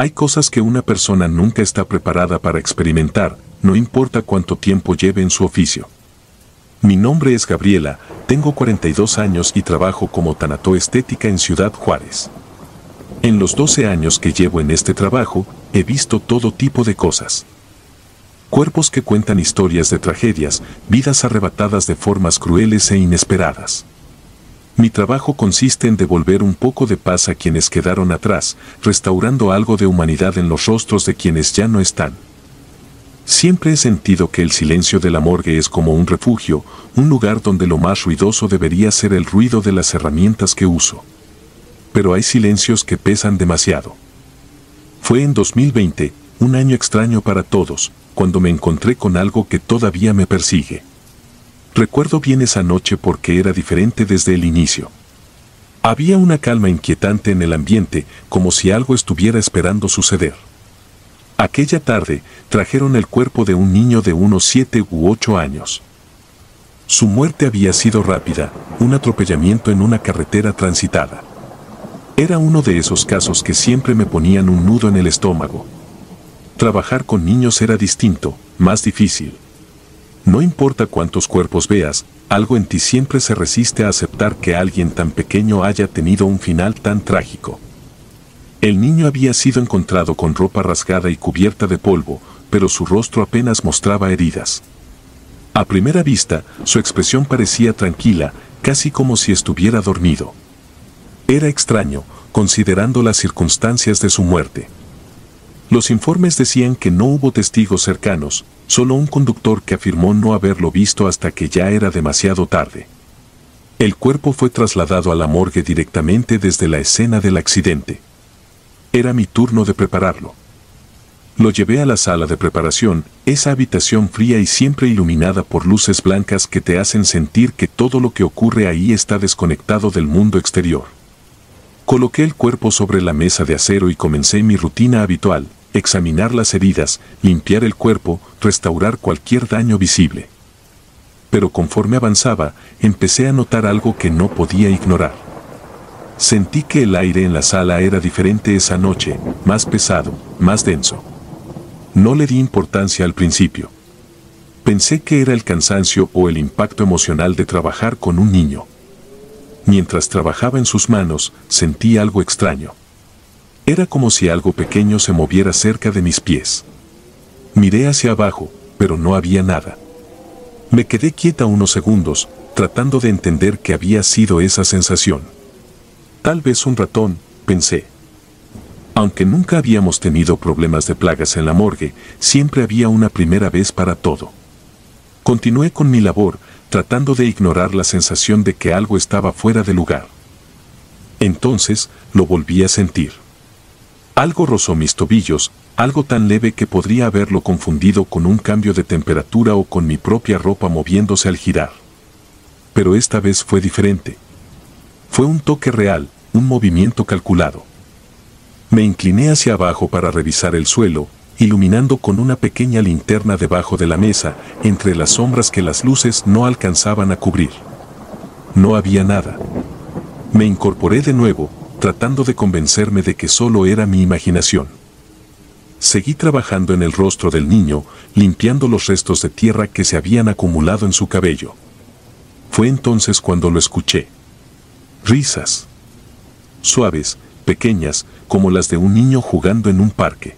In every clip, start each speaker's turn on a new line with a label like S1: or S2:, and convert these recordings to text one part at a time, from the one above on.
S1: Hay cosas que una persona nunca está preparada para experimentar, no importa cuánto tiempo lleve en su oficio. Mi nombre es Gabriela, tengo 42 años y trabajo como tanatoestética en Ciudad Juárez. En los 12 años que llevo en este trabajo, he visto todo tipo de cosas. Cuerpos que cuentan historias de tragedias, vidas arrebatadas de formas crueles e inesperadas. Mi trabajo consiste en devolver un poco de paz a quienes quedaron atrás, restaurando algo de humanidad en los rostros de quienes ya no están. Siempre he sentido que el silencio de la morgue es como un refugio, un lugar donde lo más ruidoso debería ser el ruido de las herramientas que uso. Pero hay silencios que pesan demasiado. Fue en 2020, un año extraño para todos, cuando me encontré con algo que todavía me persigue. Recuerdo bien esa noche porque era diferente desde el inicio. Había una calma inquietante en el ambiente, como si algo estuviera esperando suceder. Aquella tarde, trajeron el cuerpo de un niño de unos 7 u 8 años. Su muerte había sido rápida, un atropellamiento en una carretera transitada. Era uno de esos casos que siempre me ponían un nudo en el estómago. Trabajar con niños era distinto, más difícil. No importa cuántos cuerpos veas, algo en ti siempre se resiste a aceptar que alguien tan pequeño haya tenido un final tan trágico. El niño había sido encontrado con ropa rasgada y cubierta de polvo, pero su rostro apenas mostraba heridas. A primera vista, su expresión parecía tranquila, casi como si estuviera dormido. Era extraño, considerando las circunstancias de su muerte. Los informes decían que no hubo testigos cercanos, solo un conductor que afirmó no haberlo visto hasta que ya era demasiado tarde. El cuerpo fue trasladado a la morgue directamente desde la escena del accidente. Era mi turno de prepararlo. Lo llevé a la sala de preparación, esa habitación fría y siempre iluminada por luces blancas que te hacen sentir que todo lo que ocurre ahí está desconectado del mundo exterior. Coloqué el cuerpo sobre la mesa de acero y comencé mi rutina habitual, examinar las heridas, limpiar el cuerpo, restaurar cualquier daño visible. Pero conforme avanzaba, empecé a notar algo que no podía ignorar. Sentí que el aire en la sala era diferente esa noche, más pesado, más denso. No le di importancia al principio. Pensé que era el cansancio o el impacto emocional de trabajar con un niño. Mientras trabajaba en sus manos, sentí algo extraño. Era como si algo pequeño se moviera cerca de mis pies. Miré hacia abajo, pero no había nada. Me quedé quieta unos segundos, tratando de entender qué había sido esa sensación. Tal vez un ratón, pensé. Aunque nunca habíamos tenido problemas de plagas en la morgue, siempre había una primera vez para todo. Continué con mi labor, tratando de ignorar la sensación de que algo estaba fuera de lugar. Entonces, lo volví a sentir. Algo rozó mis tobillos, algo tan leve que podría haberlo confundido con un cambio de temperatura o con mi propia ropa moviéndose al girar. Pero esta vez fue diferente. Fue un toque real, un movimiento calculado. Me incliné hacia abajo para revisar el suelo, iluminando con una pequeña linterna debajo de la mesa, entre las sombras que las luces no alcanzaban a cubrir. No había nada. Me incorporé de nuevo, tratando de convencerme de que solo era mi imaginación. Seguí trabajando en el rostro del niño, limpiando los restos de tierra que se habían acumulado en su cabello. Fue entonces cuando lo escuché. Risas. Suaves, pequeñas, como las de un niño jugando en un parque.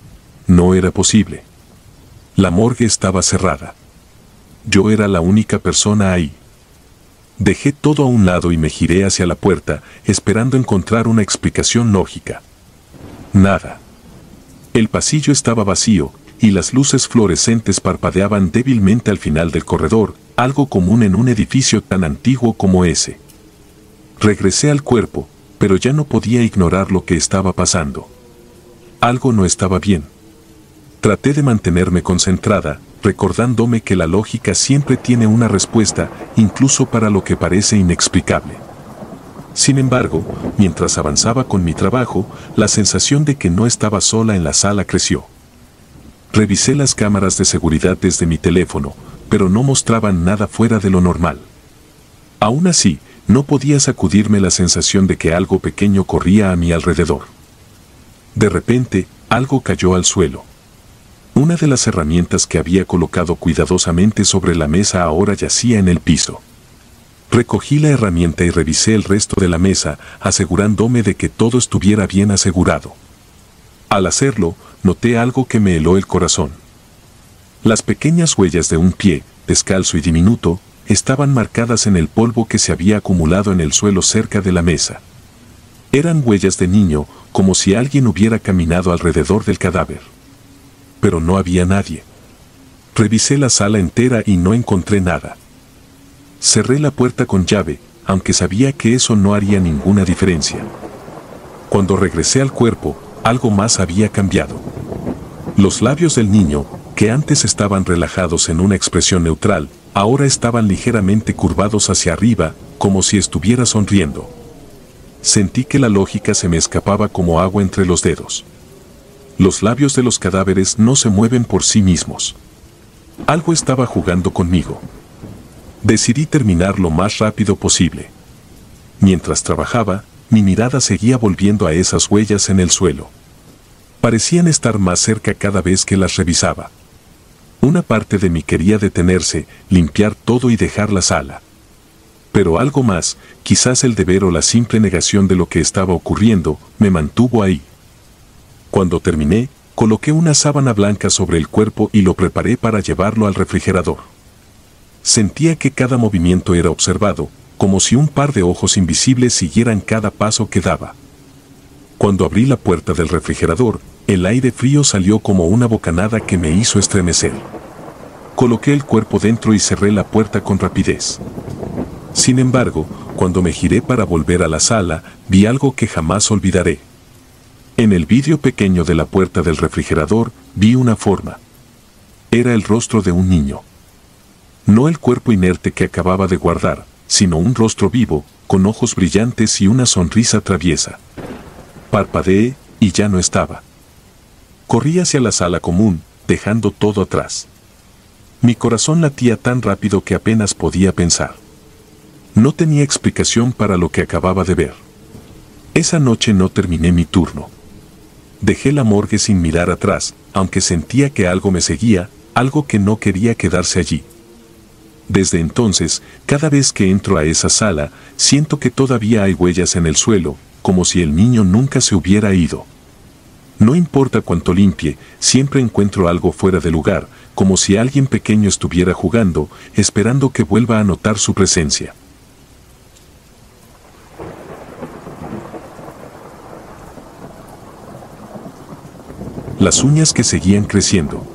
S1: No era posible. La morgue estaba cerrada. Yo era la única persona ahí. Dejé todo a un lado y me giré hacia la puerta, esperando encontrar una explicación lógica. Nada. El pasillo estaba vacío, y las luces fluorescentes parpadeaban débilmente al final del corredor, algo común en un edificio tan antiguo como ese. Regresé al cuerpo, pero ya no podía ignorar lo que estaba pasando. Algo no estaba bien. Traté de mantenerme concentrada, recordándome que la lógica siempre tiene una respuesta, incluso para lo que parece inexplicable. Sin embargo, mientras avanzaba con mi trabajo, la sensación de que no estaba sola en la sala creció. Revisé las cámaras de seguridad desde mi teléfono, pero no mostraban nada fuera de lo normal. Aún así, no podía sacudirme la sensación de que algo pequeño corría a mi alrededor. De repente, algo cayó al suelo. Una de las herramientas que había colocado cuidadosamente sobre la mesa ahora yacía en el piso. Recogí la herramienta y revisé el resto de la mesa, asegurándome de que todo estuviera bien asegurado. Al hacerlo, noté algo que me heló el corazón. Las pequeñas huellas de un pie, descalzo y diminuto, estaban marcadas en el polvo que se había acumulado en el suelo cerca de la mesa. Eran huellas de niño, como si alguien hubiera caminado alrededor del cadáver. Pero no había nadie. Revisé la sala entera y no encontré nada. Cerré la puerta con llave, aunque sabía que eso no haría ninguna diferencia. Cuando regresé al cuerpo, algo más había cambiado. Los labios del niño, que antes estaban relajados en una expresión neutral, ahora estaban ligeramente curvados hacia arriba, como si estuviera sonriendo. Sentí que la lógica se me escapaba como agua entre los dedos. Los labios de los cadáveres no se mueven por sí mismos. Algo estaba jugando conmigo. Decidí terminar lo más rápido posible. Mientras trabajaba, mi mirada seguía volviendo a esas huellas en el suelo. Parecían estar más cerca cada vez que las revisaba. Una parte de mí quería detenerse, limpiar todo y dejar la sala. Pero algo más, quizás el deber o la simple negación de lo que estaba ocurriendo, me mantuvo ahí. Cuando terminé, coloqué una sábana blanca sobre el cuerpo y lo preparé para llevarlo al refrigerador. Sentía que cada movimiento era observado, como si un par de ojos invisibles siguieran cada paso que daba. Cuando abrí la puerta del refrigerador, el aire frío salió como una bocanada que me hizo estremecer. Coloqué el cuerpo dentro y cerré la puerta con rapidez. Sin embargo, cuando me giré para volver a la sala, vi algo que jamás olvidaré. En el vidrio pequeño de la puerta del refrigerador, vi una forma. Era el rostro de un niño. No el cuerpo inerte que acababa de guardar, sino un rostro vivo, con ojos brillantes y una sonrisa traviesa. Parpadeé, y ya no estaba. Corrí hacia la sala común, dejando todo atrás. Mi corazón latía tan rápido que apenas podía pensar. No tenía explicación para lo que acababa de ver. Esa noche no terminé mi turno. Dejé la morgue sin mirar atrás, aunque sentía que algo me seguía, algo que no quería quedarse allí. Desde entonces, cada vez que entro a esa sala, siento que todavía hay huellas en el suelo, como si el niño nunca se hubiera ido. No importa cuánto limpie, siempre encuentro algo fuera de lugar, como si alguien pequeño estuviera jugando, esperando que vuelva a notar su presencia. Las uñas que seguían creciendo.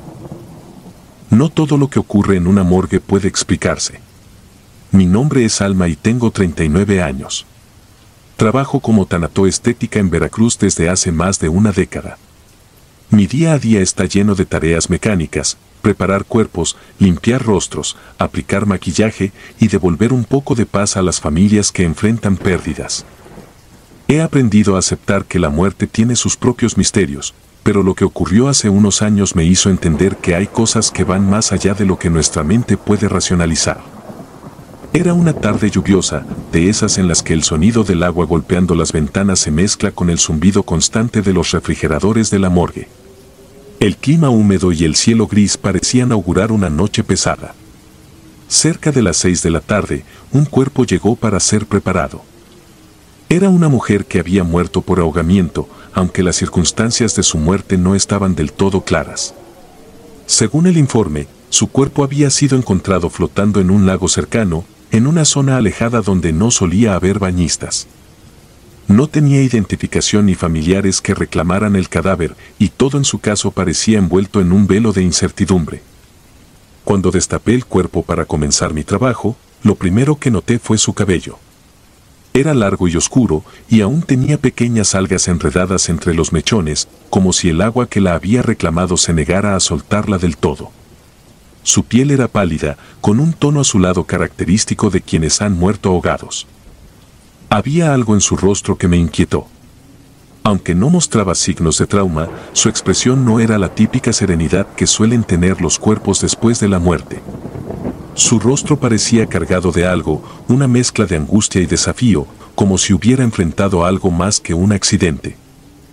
S1: No todo lo que ocurre en una morgue puede explicarse. Mi nombre es Alma y tengo 39 años. Trabajo como tanatoestética en Veracruz desde hace más de una década. Mi día a día está lleno de tareas mecánicas, preparar cuerpos, limpiar rostros, aplicar maquillaje y devolver un poco de paz a las familias que enfrentan pérdidas. He aprendido a aceptar que la muerte tiene sus propios misterios, pero lo que ocurrió hace unos años me hizo entender que hay cosas que van más allá de lo que nuestra mente puede racionalizar. Era una tarde lluviosa, de esas en las que el sonido del agua golpeando las ventanas se mezcla con el zumbido constante de los refrigeradores de la morgue. El clima húmedo y el cielo gris parecían augurar una noche pesada. Cerca de las 6 de la tarde, un cuerpo llegó para ser preparado. Era una mujer que había muerto por ahogamiento, aunque las circunstancias de su muerte no estaban del todo claras. Según el informe, su cuerpo había sido encontrado flotando en un lago cercano, en una zona alejada donde no solía haber bañistas. No tenía identificación ni familiares que reclamaran el cadáver, y todo en su caso parecía envuelto en un velo de incertidumbre. Cuando destapé el cuerpo para comenzar mi trabajo, lo primero que noté fue su cabello. Era largo y oscuro, y aún tenía pequeñas algas enredadas entre los mechones, como si el agua que la había reclamado se negara a soltarla del todo. Su piel era pálida, con un tono azulado característico de quienes han muerto ahogados. Había algo en su rostro que me inquietó. Aunque no mostraba signos de trauma, su expresión no era la típica serenidad que suelen tener los cuerpos después de la muerte. Su rostro parecía cargado de algo, una mezcla de angustia y desafío, como si hubiera enfrentado algo más que un accidente.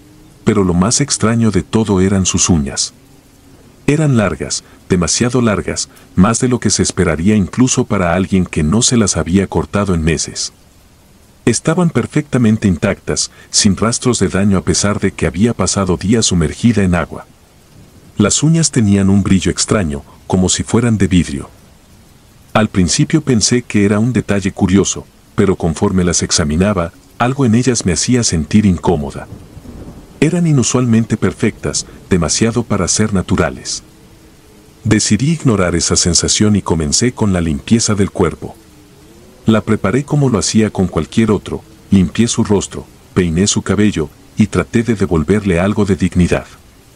S1: pero lo más extraño de todo eran sus uñas. Eran largas, demasiado largas, más de lo que se esperaría incluso para alguien que no se las había cortado en meses. Estaban perfectamente intactas, sin rastros de daño a pesar de que había pasado días sumergida en agua. Las uñas tenían un brillo extraño, como si fueran de vidrio. Al principio pensé que era un detalle curioso, pero conforme las examinaba, algo en ellas me hacía sentir incómoda. Eran inusualmente perfectas, demasiado para ser naturales. Decidí ignorar esa sensación y comencé con la limpieza del cuerpo. La preparé como lo hacía con cualquier otro, limpié su rostro, peiné su cabello y traté de devolverle algo de dignidad.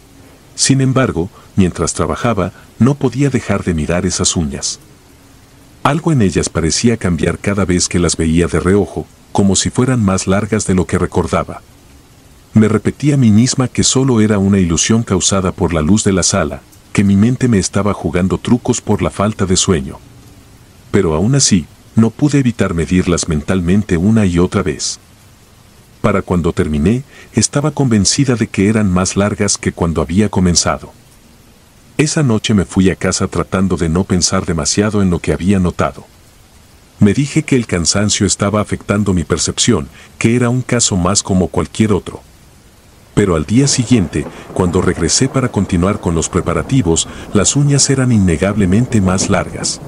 S1: Sin embargo, mientras trabajaba, no podía dejar de mirar esas uñas. Algo en ellas parecía cambiar cada vez que las veía de reojo, como si fueran más largas de lo que recordaba. Me repetí a mí misma que solo era una ilusión causada por la luz de la sala, que mi mente me estaba jugando trucos por la falta de sueño. Pero aún así, no pude evitar medirlas mentalmente una y otra vez. Para cuando terminé, estaba convencida de que eran más largas que cuando había comenzado. Esa noche me fui a casa tratando de no pensar demasiado en lo que había notado. Me dije que el cansancio estaba afectando mi percepción, que era un caso más como cualquier otro. Pero al día siguiente, cuando regresé para continuar con los preparativos, las uñas eran innegablemente más largas.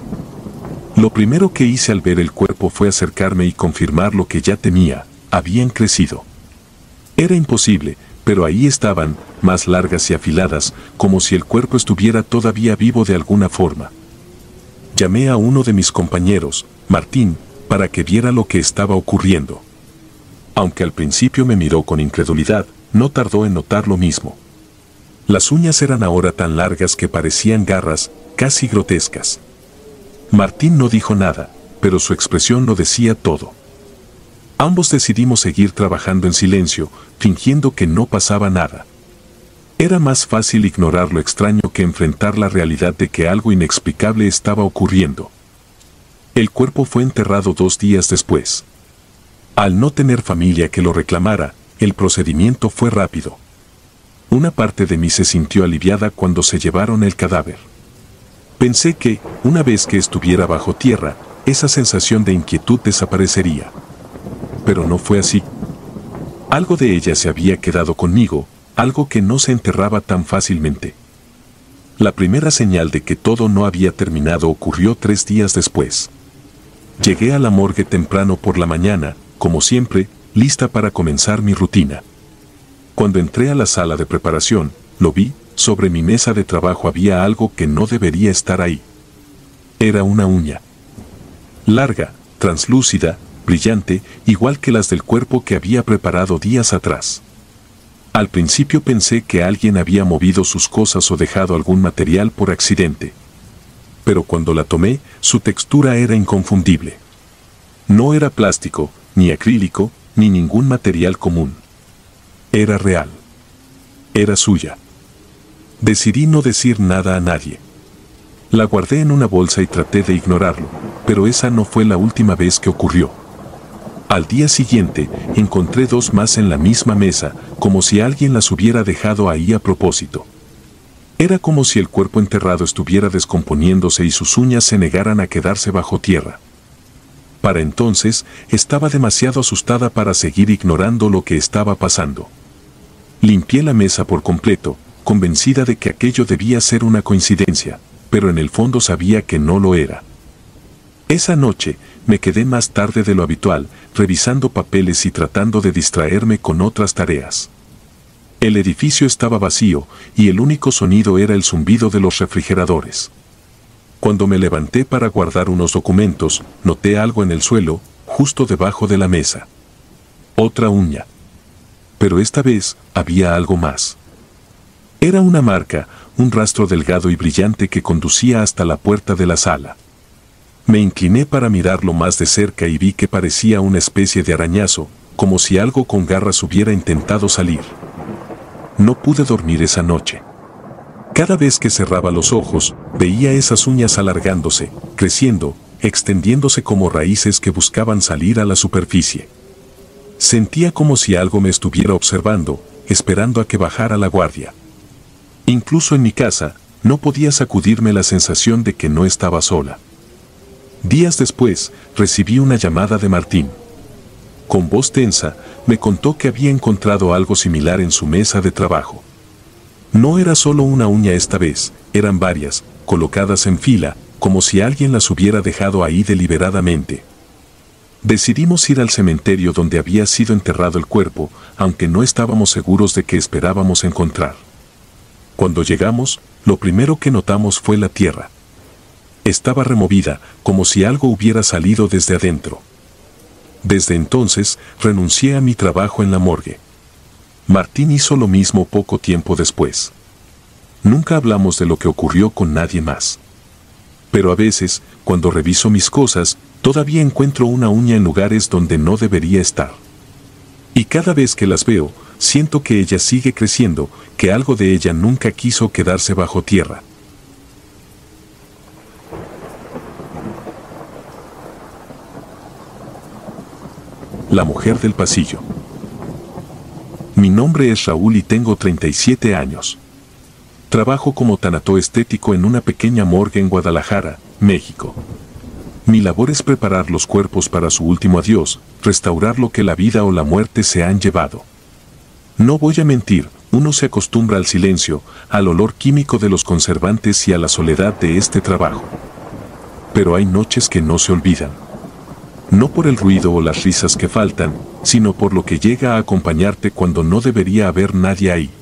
S1: Lo primero que hice al ver el cuerpo fue acercarme y confirmar lo que ya temía: habían crecido. Era imposible, pero ahí estaban, más largas y afiladas, como si el cuerpo estuviera todavía vivo de alguna forma. Llamé a uno de mis compañeros, Martín, para que viera lo que estaba ocurriendo. Aunque al principio me miró con incredulidad, no tardó en notar lo mismo. Las uñas eran ahora tan largas que parecían garras, casi grotescas. Martín no dijo nada, pero su expresión lo decía todo. Ambos decidimos seguir trabajando en silencio, fingiendo que no pasaba nada. Era más fácil ignorar lo extraño que enfrentar la realidad de que algo inexplicable estaba ocurriendo. El cuerpo fue enterrado 2 días después. Al no tener familia que lo reclamara, el procedimiento fue rápido. Una parte de mí se sintió aliviada cuando se llevaron el cadáver. Pensé que, una vez que estuviera bajo tierra, esa sensación de inquietud desaparecería. Pero no fue así. Algo de ella se había quedado conmigo, algo que no se enterraba tan fácilmente. La primera señal de que todo no había terminado ocurrió 3 días después. Llegué a la morgue temprano por la mañana, como siempre, lista para comenzar mi rutina. Cuando entré a la sala de preparación, lo vi. Sobre mi mesa de trabajo había algo que no debería estar ahí. Era una uña. Larga, translúcida, brillante, igual que las del cuerpo que había preparado días atrás. Al principio pensé que alguien había movido sus cosas o dejado algún material por accidente. Pero cuando la tomé, su textura era inconfundible. No era plástico, ni acrílico, ni ningún material común. Era real. Era suya. Decidí no decir nada a nadie. La guardé en una bolsa y traté de ignorarlo, pero esa no fue la última vez que ocurrió. Al día siguiente, encontré 2 más en la misma mesa, como si alguien las hubiera dejado ahí a propósito. Era como si el cuerpo enterrado estuviera descomponiéndose y sus uñas se negaran a quedarse bajo tierra. Para entonces, estaba demasiado asustada para seguir ignorando lo que estaba pasando. Limpié la mesa por completo, convencida de que aquello debía ser una coincidencia, pero en el fondo sabía que no lo era. Esa noche, me quedé más tarde de lo habitual, revisando papeles y tratando de distraerme con otras tareas. El edificio estaba vacío, y el único sonido era el zumbido de los refrigeradores. Cuando me levanté para guardar unos documentos, noté algo en el suelo, justo debajo de la mesa. Otra uña. Pero esta vez, había algo más. Era una marca, un rastro delgado y brillante que conducía hasta la puerta de la sala. Me incliné para mirarlo más de cerca y vi que parecía una especie de arañazo, como si algo con garras hubiera intentado salir. No pude dormir esa noche. Cada vez que cerraba los ojos, veía esas uñas alargándose, creciendo, extendiéndose como raíces que buscaban salir a la superficie. Sentía como si algo me estuviera observando, esperando a que bajara la guardia. Incluso en mi casa, no podía sacudirme la sensación de que no estaba sola. Días después, recibí una llamada de Martín. Con voz tensa, me contó que había encontrado algo similar en su mesa de trabajo. No era solo una uña esta vez, eran varias, colocadas en fila, como si alguien las hubiera dejado ahí deliberadamente. Decidimos ir al cementerio donde había sido enterrado el cuerpo, aunque no estábamos seguros de qué esperábamos encontrar. Cuando llegamos, lo primero que notamos fue la tierra. Estaba removida, como si algo hubiera salido desde adentro. Desde entonces, renuncié a mi trabajo en la morgue. Martín hizo lo mismo poco tiempo después. Nunca hablamos de lo que ocurrió con nadie más. Pero a veces, cuando reviso mis cosas, todavía encuentro una uña en lugares donde no debería estar. Y cada vez que las veo, siento que ella sigue creciendo, que algo de ella nunca quiso quedarse bajo tierra. La mujer del pasillo. Mi nombre es Raúl y tengo 37 años. Trabajo como tanatoestético en una pequeña morgue en Guadalajara, México. Mi labor es preparar los cuerpos para su último adiós, restaurar lo que la vida o la muerte se han llevado. No voy a mentir, uno se acostumbra al silencio, al olor químico de los conservantes y a la soledad de este trabajo. Pero hay noches que no se olvidan. No por el ruido o las risas que faltan, sino por lo que llega a acompañarte cuando no debería haber nadie ahí.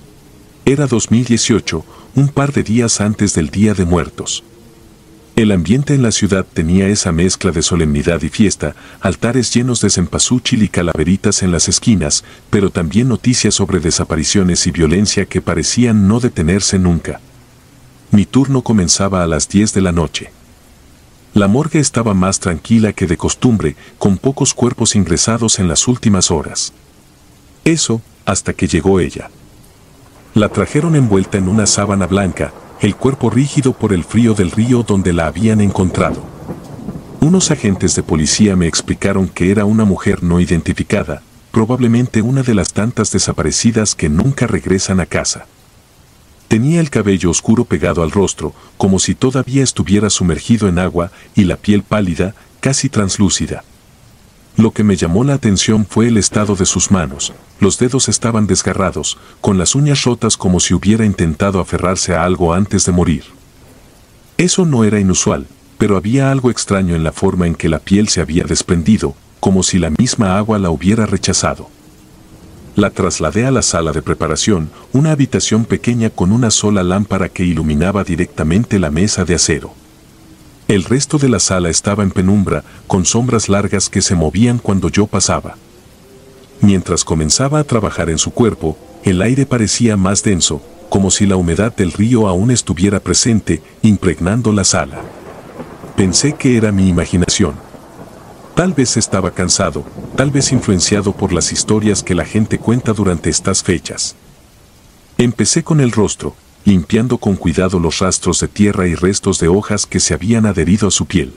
S1: Era 2018, un par de días antes del Día de Muertos. El ambiente en la ciudad tenía esa mezcla de solemnidad y fiesta, altares llenos de cempasúchil y calaveritas en las esquinas, pero también noticias sobre desapariciones y violencia que parecían no detenerse nunca. Mi turno comenzaba a las 10 de la noche. La morgue estaba más tranquila que de costumbre, con pocos cuerpos ingresados en las últimas horas. Eso, hasta que llegó ella. La trajeron envuelta en una sábana blanca, el cuerpo rígido por el frío del río donde la habían encontrado. Unos agentes de policía me explicaron que era una mujer no identificada, probablemente una de las tantas desaparecidas que nunca regresan a casa. Tenía el cabello oscuro pegado al rostro, como si todavía estuviera sumergido en agua, y la piel pálida, casi translúcida. Lo que me llamó la atención fue el estado de sus manos. Los dedos estaban desgarrados, con las uñas rotas como si hubiera intentado aferrarse a algo antes de morir. Eso no era inusual, pero había algo extraño en la forma en que la piel se había desprendido, como si la misma agua la hubiera rechazado. La trasladé a la sala de preparación, una habitación pequeña con una sola lámpara que iluminaba directamente la mesa de acero. El resto de la sala estaba en penumbra, con sombras largas que se movían cuando yo pasaba. Mientras comenzaba a trabajar en su cuerpo, el aire parecía más denso, como si la humedad del río aún estuviera presente, impregnando la sala. Pensé que era mi imaginación. Tal vez estaba cansado, tal vez influenciado por las historias que la gente cuenta durante estas fechas. Empecé con el rostro, limpiando con cuidado los rastros de tierra y restos de hojas que se habían adherido a su piel.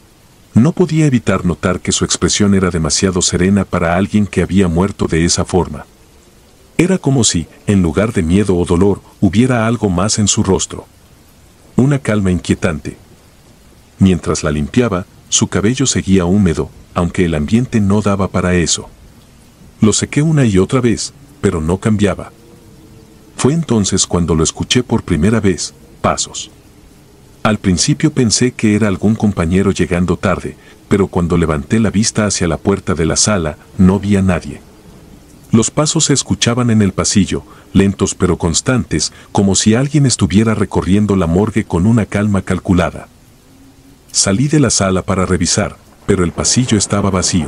S1: No podía evitar notar que su expresión era demasiado serena para alguien que había muerto de esa forma. Era como si, en lugar de miedo o dolor, hubiera algo más en su rostro. Una calma inquietante. Mientras la limpiaba, su cabello seguía húmedo, aunque el ambiente no daba para eso. Lo sequé una y otra vez, pero no cambiaba. Fue entonces cuando lo escuché por primera vez, pasos. Al principio pensé que era algún compañero llegando tarde, pero cuando levanté la vista hacia la puerta de la sala, no vi a nadie. Los pasos se escuchaban en el pasillo, lentos pero constantes, como si alguien estuviera recorriendo la morgue con una calma calculada. Salí de la sala para revisar, pero el pasillo estaba vacío.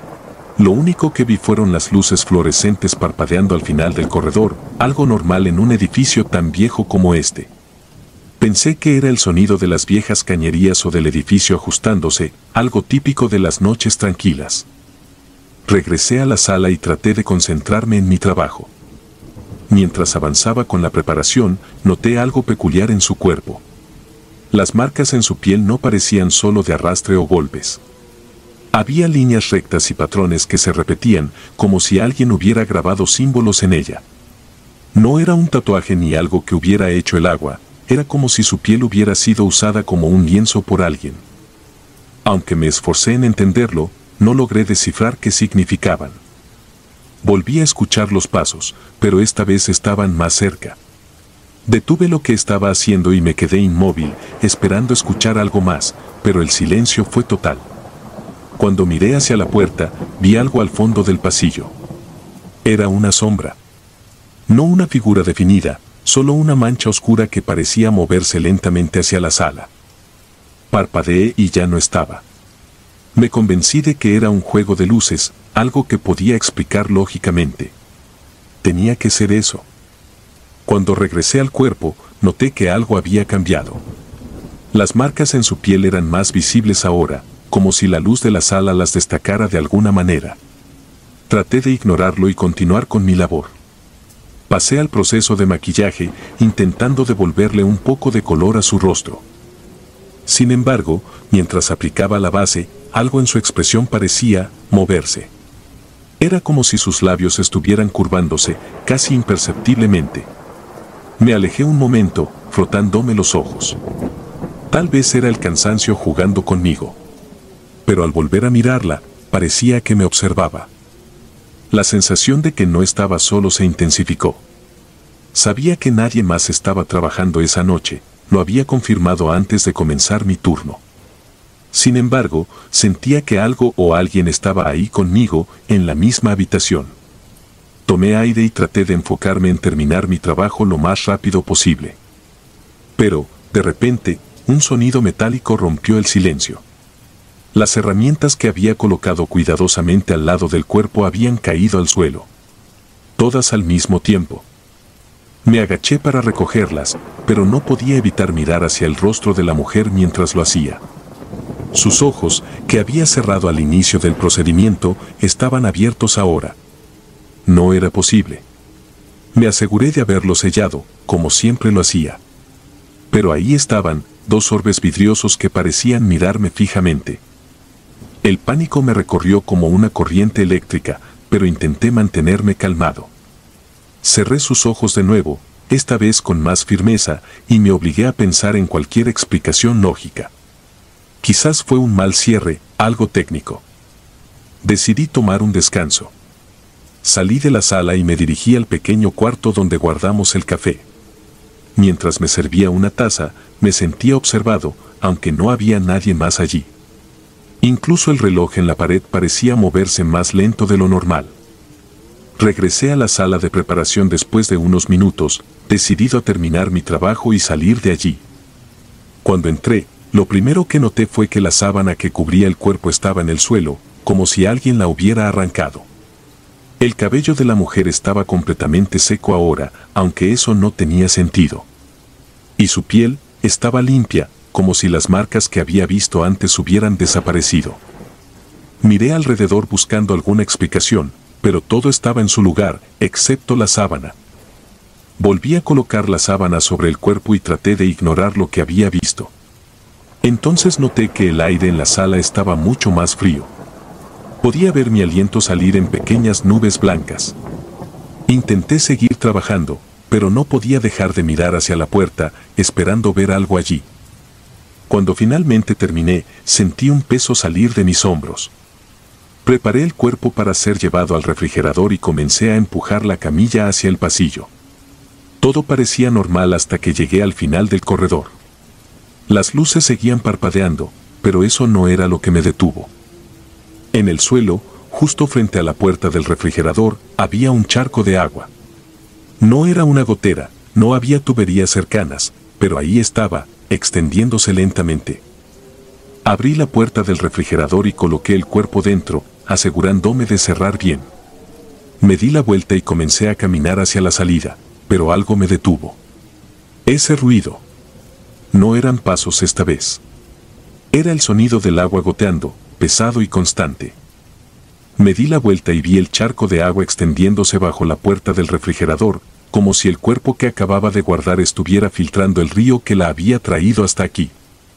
S1: Lo único que vi fueron las luces fluorescentes parpadeando al final del corredor, algo normal en un edificio tan viejo como este. Pensé que era el sonido de las viejas cañerías o del edificio ajustándose, algo típico de las noches tranquilas. Regresé a la sala y traté de concentrarme en mi trabajo. Mientras avanzaba con la preparación, noté algo peculiar en su cuerpo. Las marcas en su piel no parecían solo de arrastre o golpes. Había líneas rectas y patrones que se repetían, como si alguien hubiera grabado símbolos en ella. No era un tatuaje ni algo que hubiera hecho el agua, era como si su piel hubiera sido usada como un lienzo por alguien. Aunque me esforcé en entenderlo, no logré descifrar qué significaban. Volví a escuchar los pasos, pero esta vez estaban más cerca. Detuve lo que estaba haciendo y me quedé inmóvil, esperando escuchar algo más, pero el silencio fue total. Cuando miré hacia la puerta, vi algo al fondo del pasillo. Era una sombra. No una figura definida, solo una mancha oscura que parecía moverse lentamente hacia la sala. Parpadeé y ya no estaba. Me convencí de que era un juego de luces, algo que podía explicar lógicamente. Tenía que ser eso. Cuando regresé al cuerpo, noté que algo había cambiado. Las marcas en su piel eran más visibles ahora, como si la luz de la sala las destacara de alguna manera. Traté de ignorarlo y continuar con mi labor. Pasé al proceso de maquillaje, intentando devolverle un poco de color a su rostro. Sin embargo, mientras aplicaba la base, algo en su expresión parecía moverse. Era como si sus labios estuvieran curvándose, casi imperceptiblemente. Me alejé un momento, frotándome los ojos. Tal vez era el cansancio jugando conmigo. Pero al volver a mirarla, parecía que me observaba. La sensación de que no estaba solo se intensificó. Sabía que nadie más estaba trabajando esa noche, lo había confirmado antes de comenzar mi turno. Sin embargo, sentía que algo o alguien estaba ahí conmigo, en la misma habitación. Tomé aire y traté de enfocarme en terminar mi trabajo lo más rápido posible. Pero, de repente, un sonido metálico rompió el silencio. Las herramientas que había colocado cuidadosamente al lado del cuerpo habían caído al suelo. Todas al mismo tiempo. Me agaché para recogerlas, pero no podía evitar mirar hacia el rostro de la mujer mientras lo hacía. Sus ojos, que había cerrado al inicio del procedimiento, estaban abiertos ahora. No era posible. Me aseguré de haberlo sellado, como siempre lo hacía. Pero ahí estaban, dos orbes vidriosos que parecían mirarme fijamente. El pánico me recorrió como una corriente eléctrica, pero intenté mantenerme calmado. Cerré sus ojos de nuevo, esta vez con más firmeza, y me obligué a pensar en cualquier explicación lógica. Quizás fue un mal cierre, algo técnico. Decidí tomar un descanso. Salí de la sala y me dirigí al pequeño cuarto donde guardamos el café. Mientras me servía una taza, me sentía observado, aunque no había nadie más allí. Incluso el reloj en la pared parecía moverse más lento de lo normal. Regresé a la sala de preparación después de unos minutos, decidido a terminar mi trabajo y salir de allí. Cuando entré, lo primero que noté fue que la sábana que cubría el cuerpo estaba en el suelo, como si alguien la hubiera arrancado. El cabello de la mujer estaba completamente seco ahora, aunque eso no tenía sentido. Y su piel estaba limpia, como si las marcas que había visto antes hubieran desaparecido. Miré alrededor buscando alguna explicación, pero todo estaba en su lugar, excepto la sábana. Volví a colocar la sábana sobre el cuerpo y traté de ignorar lo que había visto. Entonces noté que el aire en la sala estaba mucho más frío. Podía ver mi aliento salir en pequeñas nubes blancas. Intenté seguir trabajando, pero no podía dejar de mirar hacia la puerta, esperando ver algo allí. Cuando finalmente terminé, sentí un peso salir de mis hombros. Preparé el cuerpo para ser llevado al refrigerador y comencé a empujar la camilla hacia el pasillo. Todo parecía normal hasta que llegué al final del corredor. Las luces seguían parpadeando, pero eso no era lo que me detuvo. En el suelo, justo frente a la puerta del refrigerador, había un charco de agua. No era una gotera, no había tuberías cercanas, pero ahí estaba, extendiéndose lentamente. Abrí la puerta del refrigerador y coloqué el cuerpo dentro, asegurándome de cerrar bien. Me di la vuelta y comencé a caminar hacia la salida, pero algo me detuvo. Ese ruido. No eran pasos esta vez. Era el sonido del agua goteando, pesado y constante. Me di la vuelta y vi el charco de agua extendiéndose bajo la puerta del refrigerador, como si el cuerpo que acababa de guardar estuviera filtrando el río que la había traído hasta aquí.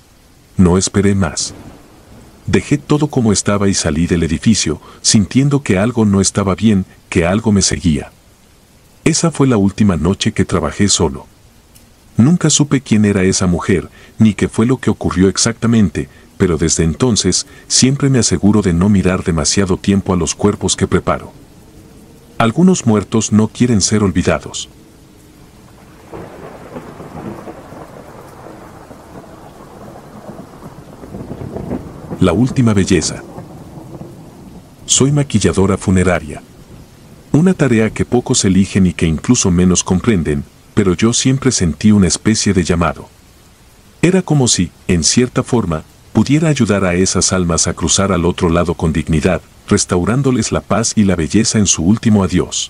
S1: No esperé más. Dejé todo como estaba y salí del edificio, sintiendo que algo no estaba bien, que algo me seguía. Esa fue la última noche que trabajé solo. Nunca supe quién era esa mujer, ni qué fue lo que ocurrió exactamente, pero desde entonces siempre me aseguro de no mirar demasiado tiempo a los cuerpos que preparo. Algunos muertos no quieren ser olvidados. La última belleza. Soy maquilladora funeraria. Una tarea que pocos eligen y que incluso menos comprenden, pero yo siempre sentí una especie de llamado. Era como si, en cierta forma, pudiera ayudar a esas almas a cruzar al otro lado con dignidad, restaurándoles la paz y la belleza en su último adiós.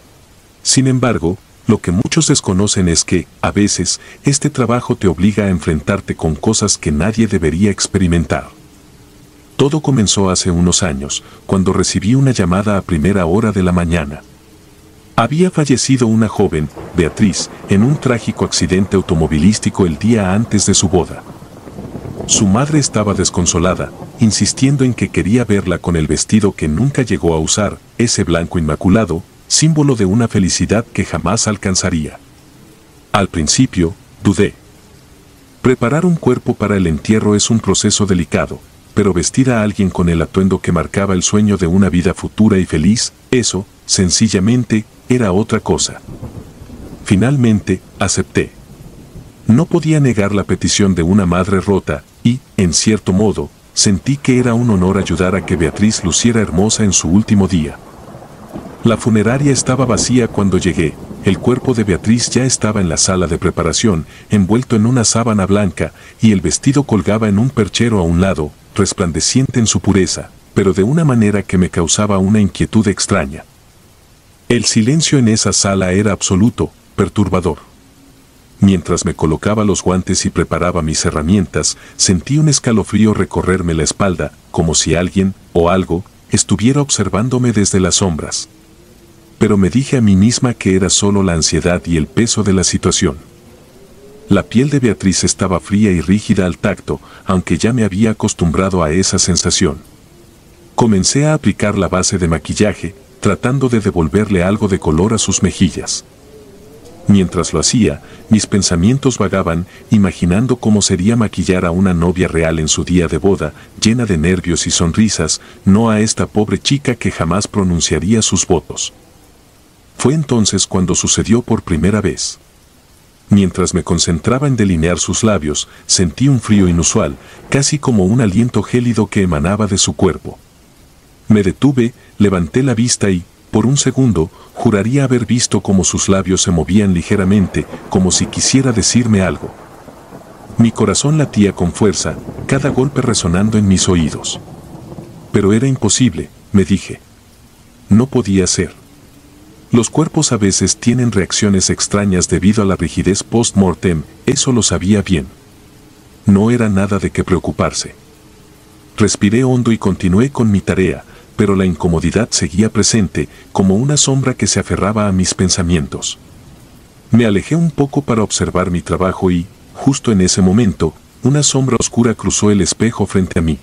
S1: Sin embargo, lo que muchos desconocen es que, a veces, este trabajo te obliga a enfrentarte con cosas que nadie debería experimentar. Todo comenzó hace unos años, cuando recibí una llamada a primera hora de la mañana. Había fallecido una joven, Beatriz, en un trágico accidente automovilístico el día antes de su boda. Su madre estaba desconsolada, insistiendo en que quería verla con el vestido que nunca llegó a usar, ese blanco inmaculado, símbolo de una felicidad que jamás alcanzaría. Al principio, dudé. Preparar un cuerpo para el entierro es un proceso delicado, pero vestir a alguien con el atuendo que marcaba el sueño de una vida futura y feliz, eso, sencillamente, era otra cosa. Finalmente, acepté. No podía negar la petición de una madre rota, y, en cierto modo, sentí que era un honor ayudar a que Beatriz luciera hermosa en su último día. La funeraria estaba vacía cuando llegué. El cuerpo de Beatriz ya estaba en la sala de preparación, envuelto en una sábana blanca, y el vestido colgaba en un perchero a un lado, resplandeciente en su pureza, pero de una manera que me causaba una inquietud extraña. El silencio en esa sala era absoluto, perturbador. Mientras me colocaba los guantes y preparaba mis herramientas, sentí un escalofrío recorrerme la espalda, como si alguien, o algo, estuviera observándome desde las sombras. Pero me dije a mí misma que era solo la ansiedad y el peso de la situación. La piel de Beatriz estaba fría y rígida al tacto, aunque ya me había acostumbrado a esa sensación. Comencé a aplicar la base de maquillaje, tratando de devolverle algo de color a sus mejillas. Mientras lo hacía, mis pensamientos vagaban, imaginando cómo sería maquillar a una novia real en su día de boda, llena de nervios y sonrisas, no a esta pobre chica que jamás pronunciaría sus votos. Fue entonces cuando sucedió por primera vez. Mientras me concentraba en delinear sus labios, sentí un frío inusual, casi como un aliento gélido que emanaba de su cuerpo. Me detuve, levanté la vista y, por un segundo, juraría haber visto cómo sus labios se movían ligeramente, como si quisiera decirme algo. Mi corazón latía con fuerza, cada golpe resonando en mis oídos. Pero era imposible, me dije. No podía ser. Los cuerpos a veces tienen reacciones extrañas debido a la rigidez post-mortem, eso lo sabía bien. No era nada de qué preocuparse. Respiré hondo y continué con mi tarea, pero la incomodidad seguía presente, como una sombra que se aferraba a mis pensamientos. Me alejé un poco para observar mi trabajo y, justo en ese momento, una sombra oscura cruzó el espejo frente a mí.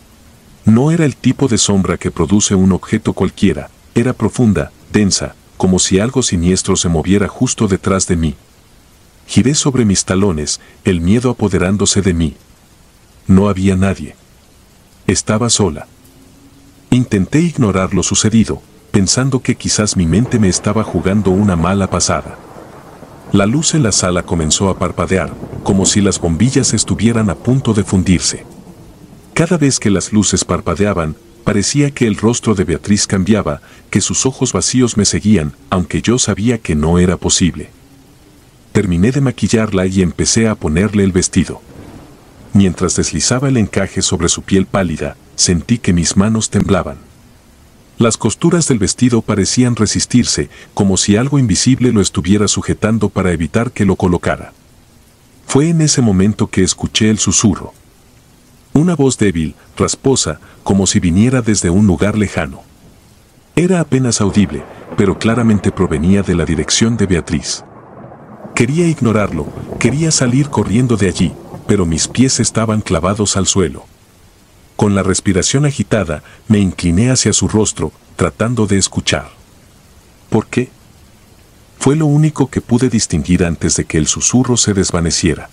S1: No era el tipo de sombra que produce un objeto cualquiera, era profunda, densa, como si algo siniestro se moviera justo detrás de mí. Giré sobre mis talones, el miedo apoderándose de mí. No había nadie. Estaba sola. Intenté ignorar lo sucedido, pensando que quizás mi mente me estaba jugando una mala pasada. La luz en la sala comenzó a parpadear, como si las bombillas estuvieran a punto de fundirse. Cada vez que las luces parpadeaban, parecía que el rostro de Beatriz cambiaba, que sus ojos vacíos me seguían, aunque yo sabía que no era posible. Terminé de maquillarla y empecé a ponerle el vestido. Mientras deslizaba el encaje sobre su piel pálida, sentí que mis manos temblaban. Las costuras del vestido parecían resistirse, como si algo invisible lo estuviera sujetando para evitar que lo colocara. Fue en ese momento que escuché el susurro. Una voz débil, rasposa, como si viniera desde un lugar lejano. Era apenas audible, pero claramente provenía de la dirección de Beatriz. Quería ignorarlo, quería salir corriendo de allí, pero mis pies estaban clavados al suelo. Con la respiración agitada, me incliné hacia su rostro, tratando de escuchar. ¿Por qué? Fue lo único que pude distinguir antes de que el susurro se desvaneciera.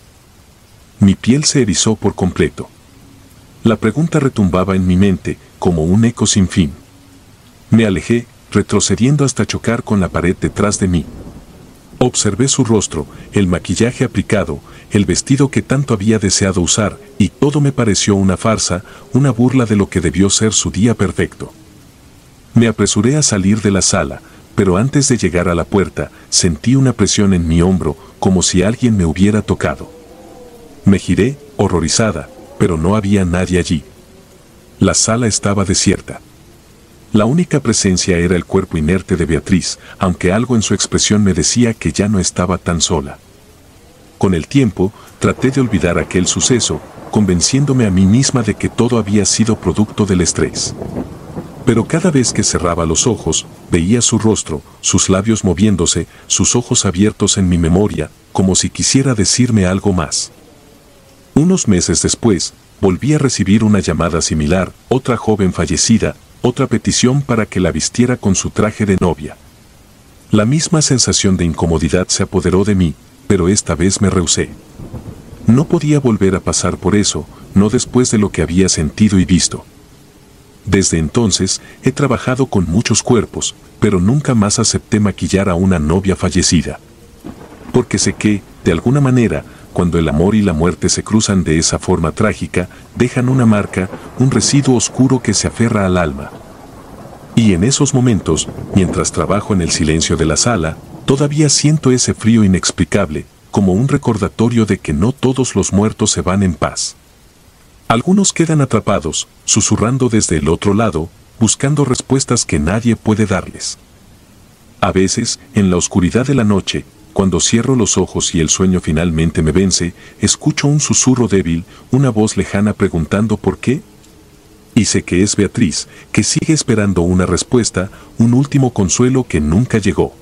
S1: Mi piel se erizó por completo. La pregunta retumbaba en mi mente, como un eco sin fin. Me alejé, retrocediendo hasta chocar con la pared detrás de mí. Observé su rostro, el maquillaje aplicado, el vestido que tanto había deseado usar, y todo me pareció una farsa, una burla de lo que debió ser su día perfecto. Me apresuré a salir de la sala, pero antes de llegar a la puerta, sentí una presión en mi hombro, como si alguien me hubiera tocado. Me giré, horrorizada, pero no había nadie allí. La sala estaba desierta. La única presencia era el cuerpo inerte de Beatriz, aunque algo en su expresión me decía que ya no estaba tan sola. Con el tiempo, traté de olvidar aquel suceso, convenciéndome a mí misma de que todo había sido producto del estrés. Pero cada vez que cerraba los ojos, veía su rostro, sus labios moviéndose, sus ojos abiertos en mi memoria, como si quisiera decirme algo más. Unos meses después, volví a recibir una llamada similar, otra joven fallecida, otra petición para que la vistiera con su traje de novia. La misma sensación de incomodidad se apoderó de mí, pero esta vez me rehusé. No podía volver a pasar por eso, no después de lo que había sentido y visto. Desde entonces, he trabajado con muchos cuerpos, pero nunca más acepté maquillar a una novia fallecida. Porque sé que, de alguna manera, cuando el amor y la muerte se cruzan de esa forma trágica, dejan una marca, un residuo oscuro que se aferra al alma. Y en esos momentos, mientras trabajo en el silencio de la sala, todavía siento ese frío inexplicable, como un recordatorio de que no todos los muertos se van en paz. Algunos quedan atrapados, susurrando desde el otro lado, buscando respuestas que nadie puede darles. A veces, en la oscuridad de la noche, cuando cierro los ojos y el sueño finalmente me vence, escucho un susurro débil, una voz lejana preguntando por qué. Y sé que es Beatriz, que sigue esperando una respuesta, un último consuelo que nunca llegó.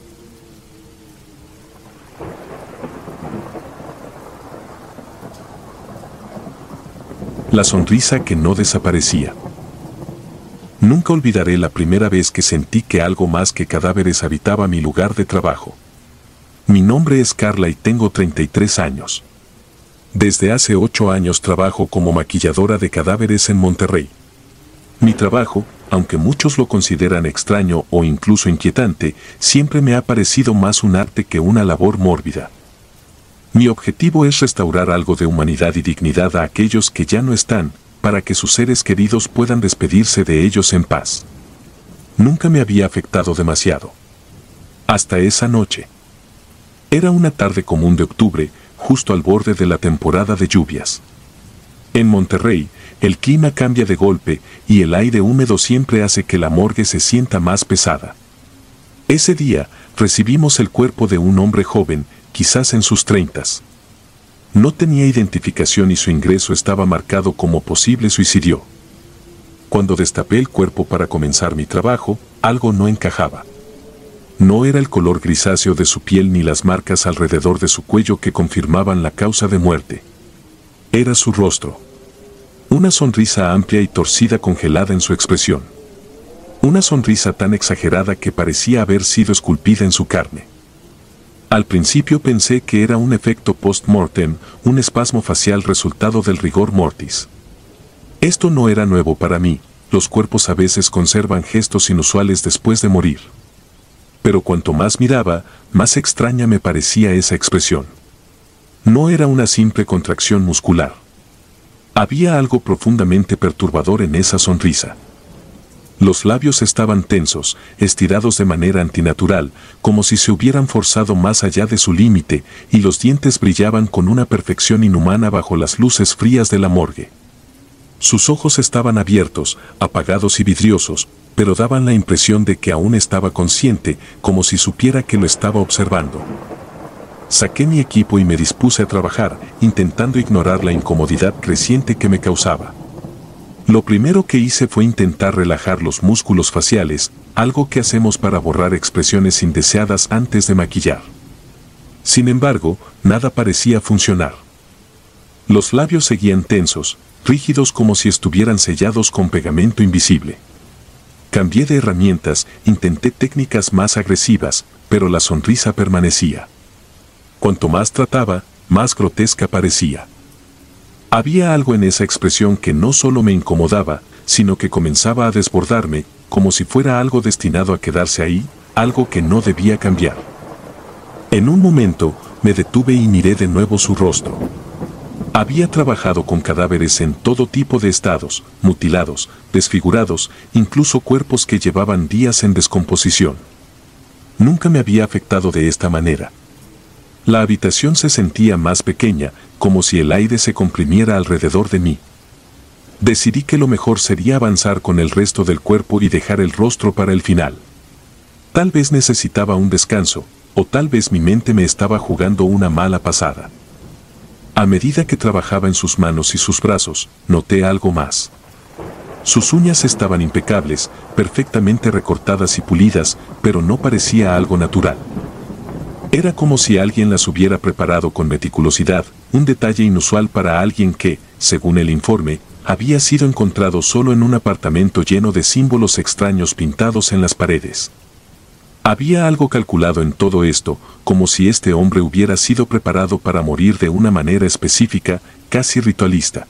S1: La sonrisa que no desaparecía. Nunca olvidaré la primera vez que sentí que algo más que cadáveres habitaba mi lugar de trabajo. Mi nombre es Carla y tengo 33 años. Desde hace 8 años trabajo como maquilladora de cadáveres en Monterrey. Mi trabajo, aunque muchos lo consideran extraño o incluso inquietante, siempre me ha parecido más un arte que una labor mórbida. Mi objetivo es restaurar algo de humanidad y dignidad a aquellos que ya no están, para que sus seres queridos puedan despedirse de ellos en paz. Nunca me había afectado demasiado. Hasta esa noche. Era una tarde común de octubre, justo al borde de la temporada de lluvias. En Monterrey, el clima cambia de golpe y el aire húmedo siempre hace que la morgue se sienta más pesada. Ese día, recibimos el cuerpo de un hombre joven, quizás en sus 30s. No tenía identificación y su ingreso estaba marcado como posible suicidio. Cuando destapé el cuerpo para comenzar mi trabajo, algo no encajaba. No era el color grisáceo de su piel ni las marcas alrededor de su cuello que confirmaban la causa de muerte. Era su rostro. Una sonrisa amplia y torcida congelada en su expresión. Una sonrisa tan exagerada que parecía haber sido esculpida en su carne. Al principio pensé que era un efecto post-mortem, un espasmo facial resultado del rigor mortis. Esto no era nuevo para mí, los cuerpos a veces conservan gestos inusuales después de morir. Pero cuanto más miraba, más extraña me parecía esa expresión. No era una simple contracción muscular. Había algo profundamente perturbador en esa sonrisa. Los labios estaban tensos, estirados de manera antinatural, como si se hubieran forzado más allá de su límite, y los dientes brillaban con una perfección inhumana bajo las luces frías de la morgue. Sus ojos estaban abiertos, apagados y vidriosos, pero daban la impresión de que aún estaba consciente, como si supiera que lo estaba observando. Saqué mi equipo y me dispuse a trabajar, intentando ignorar la incomodidad creciente que me causaba. Lo primero que hice fue intentar relajar los músculos faciales, algo que hacemos para borrar expresiones indeseadas antes de maquillar. Sin embargo, nada parecía funcionar. Los labios seguían tensos, rígidos como si estuvieran sellados con pegamento invisible. Cambié de herramientas, intenté técnicas más agresivas, pero la sonrisa permanecía. Cuanto más trataba, más grotesca parecía. Había algo en esa expresión que no solo me incomodaba, sino que comenzaba a desbordarme, como si fuera algo destinado a quedarse ahí, algo que no debía cambiar. En un momento, me detuve y miré de nuevo su rostro. Había trabajado con cadáveres en todo tipo de estados, mutilados, desfigurados, incluso cuerpos que llevaban días en descomposición. Nunca me había afectado de esta manera. La habitación se sentía más pequeña, como si el aire se comprimiera alrededor de mí. Decidí que lo mejor sería avanzar con el resto del cuerpo y dejar el rostro para el final. Tal vez necesitaba un descanso, o tal vez mi mente me estaba jugando una mala pasada. A medida que trabajaba en sus manos y sus brazos, noté algo más. Sus uñas estaban impecables, perfectamente recortadas y pulidas, pero no parecía algo natural. Era como si alguien las hubiera preparado con meticulosidad, un detalle inusual para alguien que, según el informe, había sido encontrado solo en un apartamento lleno de símbolos extraños pintados en las paredes. Había algo calculado en todo esto, como si este hombre hubiera sido preparado para morir de una manera específica, casi ritualista.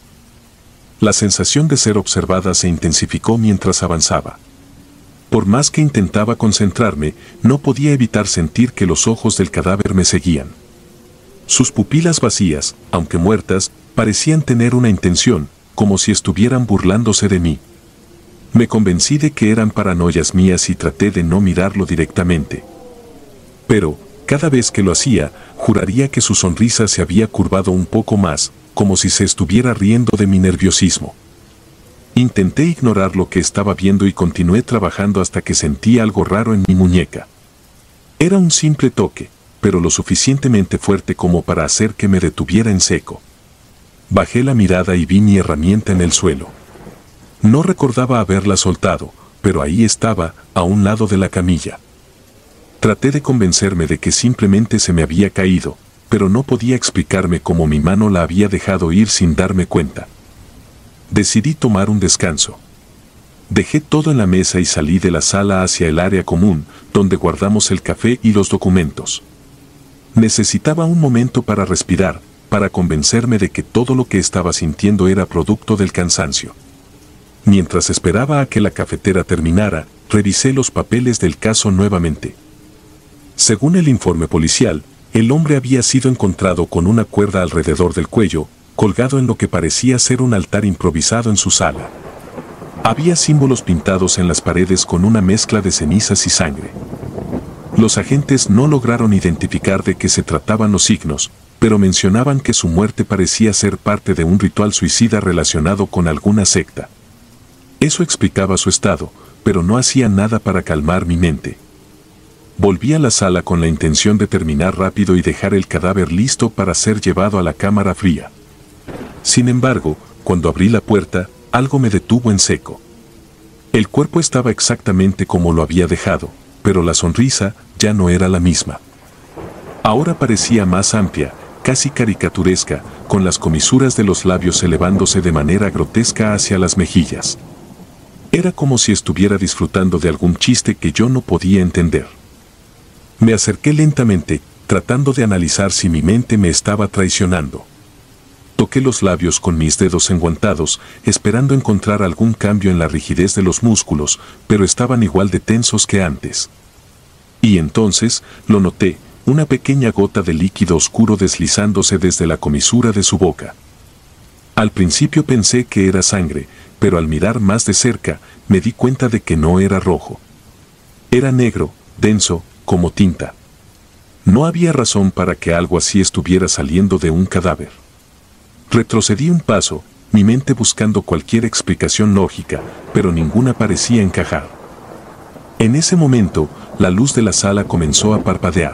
S1: La sensación de ser observada se intensificó mientras avanzaba. Por más que intentaba concentrarme, no podía evitar sentir que los ojos del cadáver me seguían. Sus pupilas vacías, aunque muertas, parecían tener una intención, como si estuvieran burlándose de mí. Me convencí de que eran paranoias mías y traté de no mirarlo directamente. Pero, cada vez que lo hacía, juraría que su sonrisa se había curvado un poco más, como si se estuviera riendo de mi nerviosismo. Intenté ignorar lo que estaba viendo y continué trabajando hasta que sentí algo raro en mi muñeca. Era un simple toque, pero lo suficientemente fuerte como para hacer que me detuviera en seco. Bajé la mirada y vi mi herramienta en el suelo. No recordaba haberla soltado, pero ahí estaba, a un lado de la camilla. Traté de convencerme de que simplemente se me había caído, pero no podía explicarme cómo mi mano la había dejado ir sin darme cuenta. Decidí tomar un descanso. Dejé todo en la mesa y salí de la sala hacia el área común, donde guardamos el café y los documentos. Necesitaba un momento para respirar, para convencerme de que todo lo que estaba sintiendo era producto del cansancio. Mientras esperaba a que la cafetera terminara, revisé los papeles del caso nuevamente. Según el informe policial, el hombre había sido encontrado con una cuerda alrededor del cuello, colgado en lo que parecía ser un altar improvisado en su sala. Había símbolos pintados en las paredes con una mezcla de cenizas y sangre. Los agentes no lograron identificar de qué se trataban los signos, pero mencionaban que su muerte parecía ser parte de un ritual suicida relacionado con alguna secta. Eso explicaba su estado, pero no hacía nada para calmar mi mente. Volví a la sala con la intención de terminar rápido y dejar el cadáver listo para ser llevado a la cámara fría. Sin embargo, cuando abrí la puerta, algo me detuvo en seco. El cuerpo estaba exactamente como lo había dejado, pero la sonrisa ya no era la misma. Ahora parecía más amplia, casi caricaturesca, con las comisuras de los labios elevándose de manera grotesca hacia las mejillas. Era como si estuviera disfrutando de algún chiste que yo no podía entender. Me acerqué lentamente, tratando de analizar si mi mente me estaba traicionando. Toqué los labios con mis dedos enguantados, esperando encontrar algún cambio en la rigidez de los músculos, pero estaban igual de tensos que antes. Y entonces, lo noté, una pequeña gota de líquido oscuro deslizándose desde la comisura de su boca. Al principio pensé que era sangre, pero al mirar más de cerca, me di cuenta de que no era rojo. Era negro, denso, como tinta. No había razón para que algo así estuviera saliendo de un cadáver. Retrocedí un paso, mi mente buscando cualquier explicación lógica, pero ninguna parecía encajar. En ese momento, la luz de la sala comenzó a parpadear.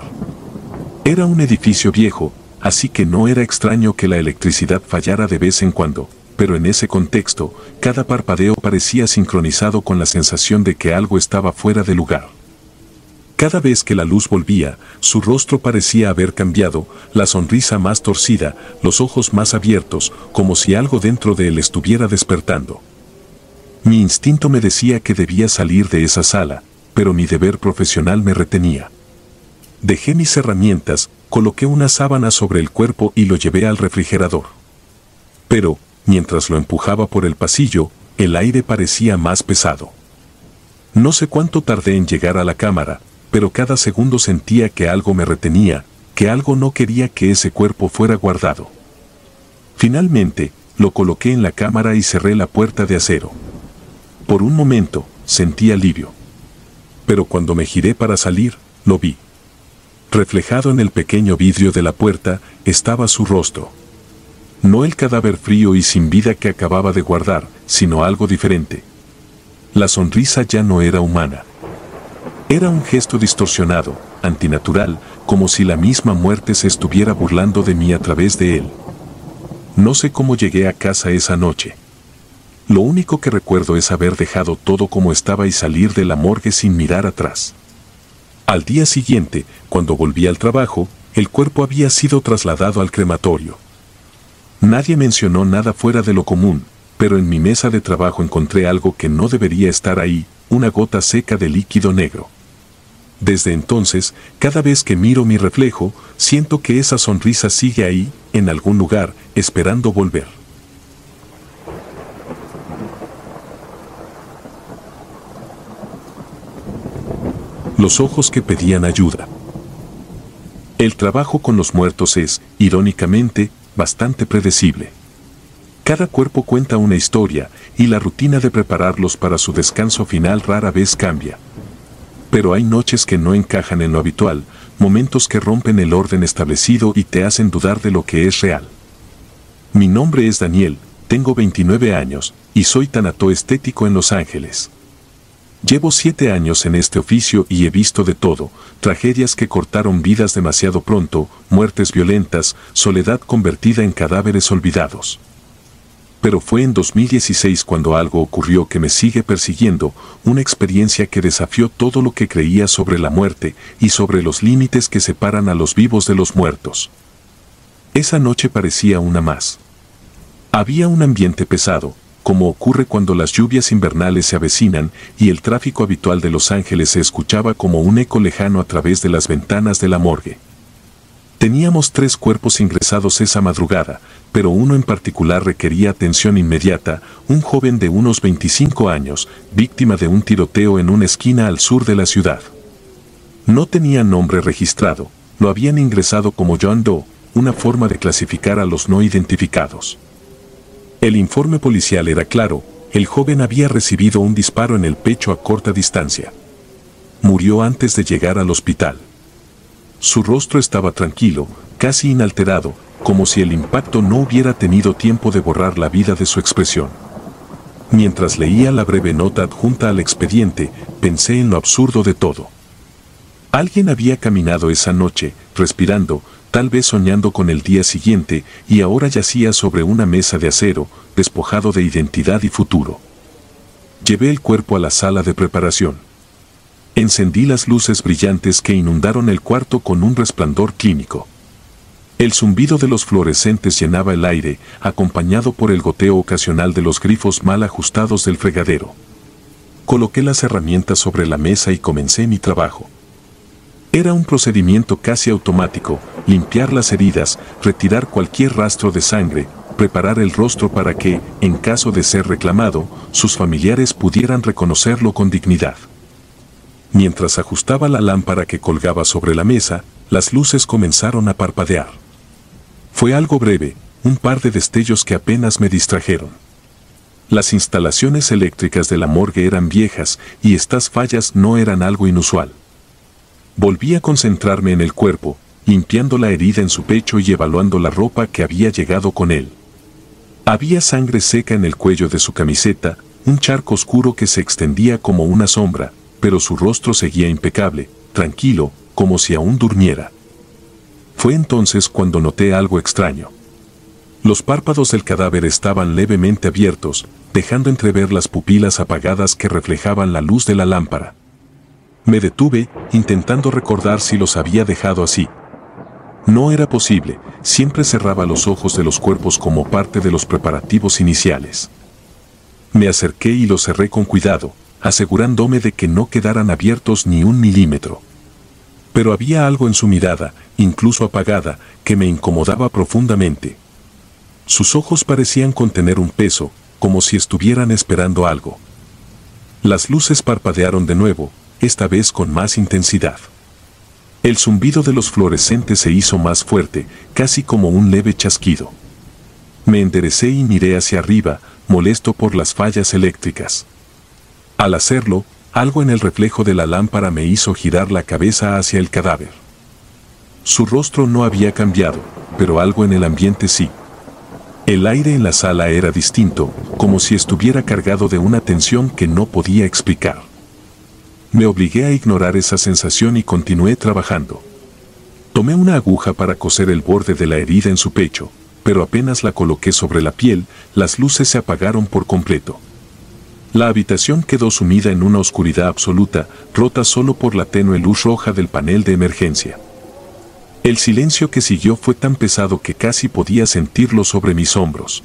S1: Era un edificio viejo, así que no era extraño que la electricidad fallara de vez en cuando, pero en ese contexto, cada parpadeo parecía sincronizado con la sensación de que algo estaba fuera de lugar. Cada vez que la luz volvía, su rostro parecía haber cambiado, la sonrisa más torcida, los ojos más abiertos, como si algo dentro de él estuviera despertando. Mi instinto me decía que debía salir de esa sala, pero mi deber profesional me retenía. Dejé mis herramientas, coloqué una sábana sobre el cuerpo y lo llevé al refrigerador. Pero, mientras lo empujaba por el pasillo, el aire parecía más pesado. No sé cuánto tardé en llegar a la cámara, pero cada segundo sentía que algo me retenía, que algo no quería que ese cuerpo fuera guardado. Finalmente, lo coloqué en la cámara y cerré la puerta de acero. Por un momento, sentí alivio. Pero cuando me giré para salir, lo vi. Reflejado en el pequeño vidrio de la puerta, estaba su rostro. No el cadáver frío y sin vida que acababa de guardar, sino algo diferente. La sonrisa ya no era humana. Era un gesto distorsionado, antinatural, como si la misma muerte se estuviera burlando de mí a través de él. No sé cómo llegué a casa esa noche. Lo único que recuerdo es haber dejado todo como estaba y salir de la morgue sin mirar atrás. Al día siguiente, cuando volví al trabajo, el cuerpo había sido trasladado al crematorio. Nadie mencionó nada fuera de lo común, pero en mi mesa de trabajo encontré algo que no debería estar ahí, una gota seca de líquido negro. Desde entonces, cada vez que miro mi reflejo, siento que esa sonrisa sigue ahí, en algún lugar, esperando volver. Los ojos que pedían ayuda. El trabajo con los muertos es, irónicamente, bastante predecible. Cada cuerpo cuenta una historia, y la rutina de prepararlos para su descanso final rara vez cambia. Pero hay noches que no encajan en lo habitual, momentos que rompen el orden establecido y te hacen dudar de lo que es real. Mi nombre es Daniel, tengo 29 años, y soy tanatoestético en Los Ángeles. Llevo 7 años en este oficio y he visto de todo, tragedias que cortaron vidas demasiado pronto, muertes violentas, soledad convertida en cadáveres olvidados. Pero fue en 2016 cuando algo ocurrió que me sigue persiguiendo, una experiencia que desafió todo lo que creía sobre la muerte y sobre los límites que separan a los vivos de los muertos. Esa noche parecía una más. Había un ambiente pesado, como ocurre cuando las lluvias invernales se avecinan y el tráfico habitual de Los Ángeles se escuchaba como un eco lejano a través de las ventanas de la morgue. Teníamos 3 cuerpos ingresados esa madrugada, pero uno en particular requería atención inmediata, un joven de unos 25 años, víctima de un tiroteo en una esquina al sur de la ciudad. No tenía nombre registrado, lo habían ingresado como John Doe, una forma de clasificar a los no identificados. El informe policial era claro, el joven había recibido un disparo en el pecho a corta distancia. Murió antes de llegar al hospital. Su rostro estaba tranquilo, casi inalterado, como si el impacto no hubiera tenido tiempo de borrar la vida de su expresión. Mientras leía la breve nota adjunta al expediente, pensé en lo absurdo de todo. Alguien había caminado esa noche, respirando, tal vez soñando con el día siguiente, y ahora yacía sobre una mesa de acero, despojado de identidad y futuro. Llevé el cuerpo a la sala de preparación. Encendí las luces brillantes que inundaron el cuarto con un resplandor clínico. El zumbido de los fluorescentes llenaba el aire, acompañado por el goteo ocasional de los grifos mal ajustados del fregadero. Coloqué las herramientas sobre la mesa y comencé mi trabajo. Era un procedimiento casi automático, limpiar las heridas, retirar cualquier rastro de sangre, preparar el rostro para que, en caso de ser reclamado, sus familiares pudieran reconocerlo con dignidad. Mientras ajustaba la lámpara que colgaba sobre la mesa, las luces comenzaron a parpadear. Fue algo breve, un par de destellos que apenas me distrajeron. Las instalaciones eléctricas de la morgue eran viejas y estas fallas no eran algo inusual. Volví a concentrarme en el cuerpo, limpiando la herida en su pecho y evaluando la ropa que había llegado con él. Había sangre seca en el cuello de su camiseta, un charco oscuro que se extendía como una sombra, pero su rostro seguía impecable, tranquilo, como si aún durmiera. Fue entonces cuando noté algo extraño. Los párpados del cadáver estaban levemente abiertos, dejando entrever las pupilas apagadas que reflejaban la luz de la lámpara. Me detuve, intentando recordar si los había dejado así. No era posible, siempre cerraba los ojos de los cuerpos como parte de los preparativos iniciales. Me acerqué y lo cerré con cuidado, asegurándome de que no quedaran abiertos ni un milímetro. Pero había algo en su mirada, incluso apagada, que me incomodaba profundamente. Sus ojos parecían contener un peso, como si estuvieran esperando algo. Las luces parpadearon de nuevo, esta vez con más intensidad. El zumbido de los fluorescentes se hizo más fuerte, casi como un leve chasquido. Me enderecé y miré hacia arriba, molesto por las fallas eléctricas. Al hacerlo, algo en el reflejo de la lámpara me hizo girar la cabeza hacia el cadáver. Su rostro no había cambiado, pero algo en el ambiente sí. El aire en la sala era distinto, como si estuviera cargado de una tensión que no podía explicar. Me obligué a ignorar esa sensación y continué trabajando. Tomé una aguja para coser el borde de la herida en su pecho, pero apenas la coloqué sobre la piel, las luces se apagaron por completo. La habitación quedó sumida en una oscuridad absoluta, rota solo por la tenue luz roja del panel de emergencia. El silencio que siguió fue tan pesado que casi podía sentirlo sobre mis hombros.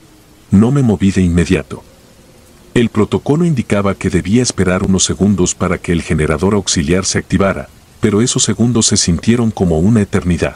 S1: No me moví de inmediato. El protocolo indicaba que debía esperar unos segundos para que el generador auxiliar se activara, pero esos segundos se sintieron como una eternidad.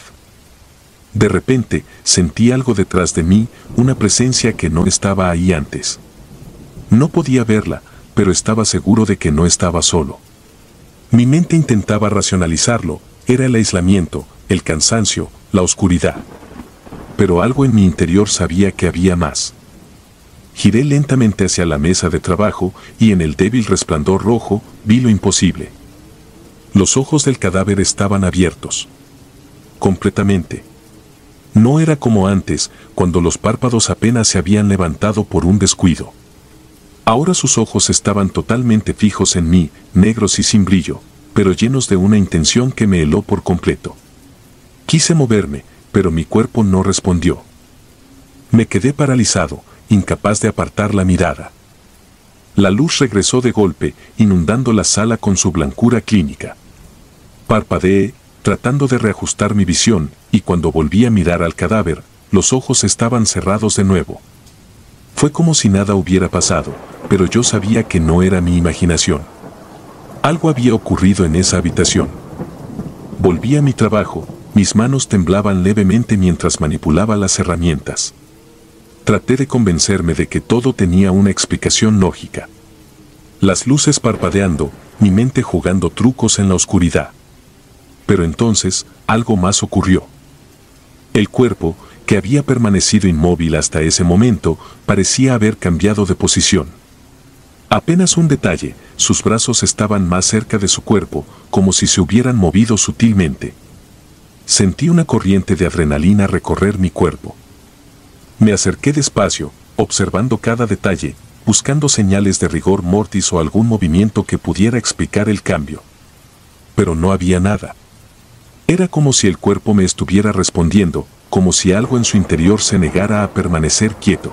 S1: De repente, sentí algo detrás de mí, una presencia que no estaba ahí antes. No podía verla, pero estaba seguro de que no estaba solo. Mi mente intentaba racionalizarlo, era el aislamiento, el cansancio, la oscuridad. Pero algo en mi interior sabía que había más. Giré lentamente hacia la mesa de trabajo y en el débil resplandor rojo vi lo imposible. Los ojos del cadáver estaban abiertos. Completamente. No era como antes, cuando los párpados apenas se habían levantado por un descuido. Ahora sus ojos estaban totalmente fijos en mí, negros y sin brillo, pero llenos de una intención que me heló por completo. Quise moverme, pero mi cuerpo no respondió. Me quedé paralizado, incapaz de apartar la mirada. La luz regresó de golpe, inundando la sala con su blancura clínica. Parpadeé, tratando de reajustar mi visión, y cuando volví a mirar al cadáver, los ojos estaban cerrados de nuevo. Fue como si nada hubiera pasado, pero yo sabía que no era mi imaginación. Algo había ocurrido en esa habitación. Volví a mi trabajo, mis manos temblaban levemente mientras manipulaba las herramientas. Traté de convencerme de que todo tenía una explicación lógica. Las luces parpadeando, mi mente jugando trucos en la oscuridad. Pero entonces, algo más ocurrió. El cuerpo, que había permanecido inmóvil hasta ese momento, parecía haber cambiado de posición. Apenas un detalle, sus brazos estaban más cerca de su cuerpo, como si se hubieran movido sutilmente. Sentí una corriente de adrenalina recorrer mi cuerpo. Me acerqué despacio, observando cada detalle, buscando señales de rigor mortis o algún movimiento que pudiera explicar el cambio. Pero no había nada. Era como si el cuerpo me estuviera respondiendo, como si algo en su interior se negara a permanecer quieto.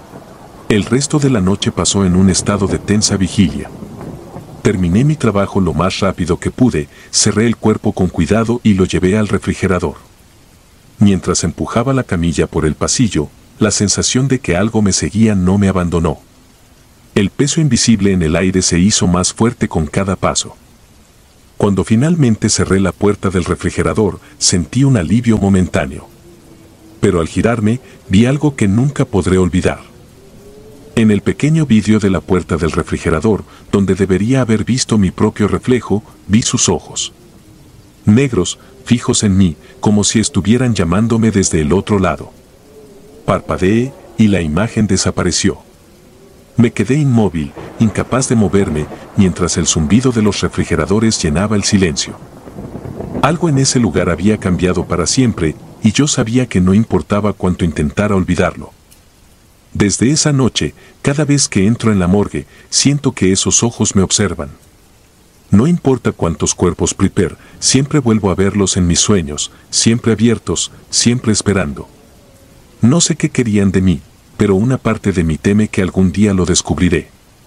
S1: El resto de la noche pasó en un estado de tensa vigilia. Terminé mi trabajo lo más rápido que pude, cerré el cuerpo con cuidado y lo llevé al refrigerador. Mientras empujaba la camilla por el pasillo, la sensación de que algo me seguía no me abandonó. El peso invisible en el aire se hizo más fuerte con cada paso. Cuando finalmente cerré la puerta del refrigerador, sentí un alivio momentáneo. Pero al girarme, vi algo que nunca podré olvidar. En el pequeño vidrio de la puerta del refrigerador, donde debería haber visto mi propio reflejo, vi sus ojos. Negros, fijos en mí, como si estuvieran llamándome desde el otro lado. Parpadeé, y la imagen desapareció. Me quedé inmóvil, incapaz de moverme, mientras el zumbido de los refrigeradores llenaba el silencio. Algo en ese lugar había cambiado para siempre, y yo sabía que no importaba cuánto intentara olvidarlo. Desde esa noche, cada vez que entro en la morgue, siento que esos ojos me observan. No importa cuántos cuerpos prepare, siempre vuelvo a verlos en mis sueños, siempre abiertos, siempre esperando. No sé qué querían de mí, pero una parte de mí teme que algún día lo descubriré.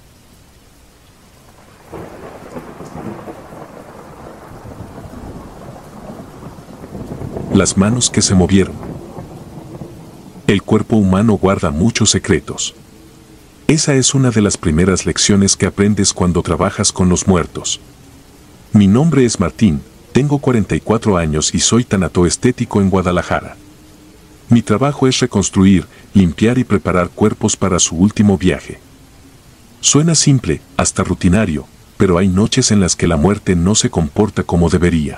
S1: Las manos que se movieron. El cuerpo humano guarda muchos secretos. Esa es una de las primeras lecciones que aprendes cuando trabajas con los muertos. Mi nombre es Martín, tengo 44 años y soy tanatoestético en Guadalajara. Mi trabajo es reconstruir, limpiar y preparar cuerpos para su último viaje. Suena simple, hasta rutinario, pero hay noches en las que la muerte no se comporta como debería.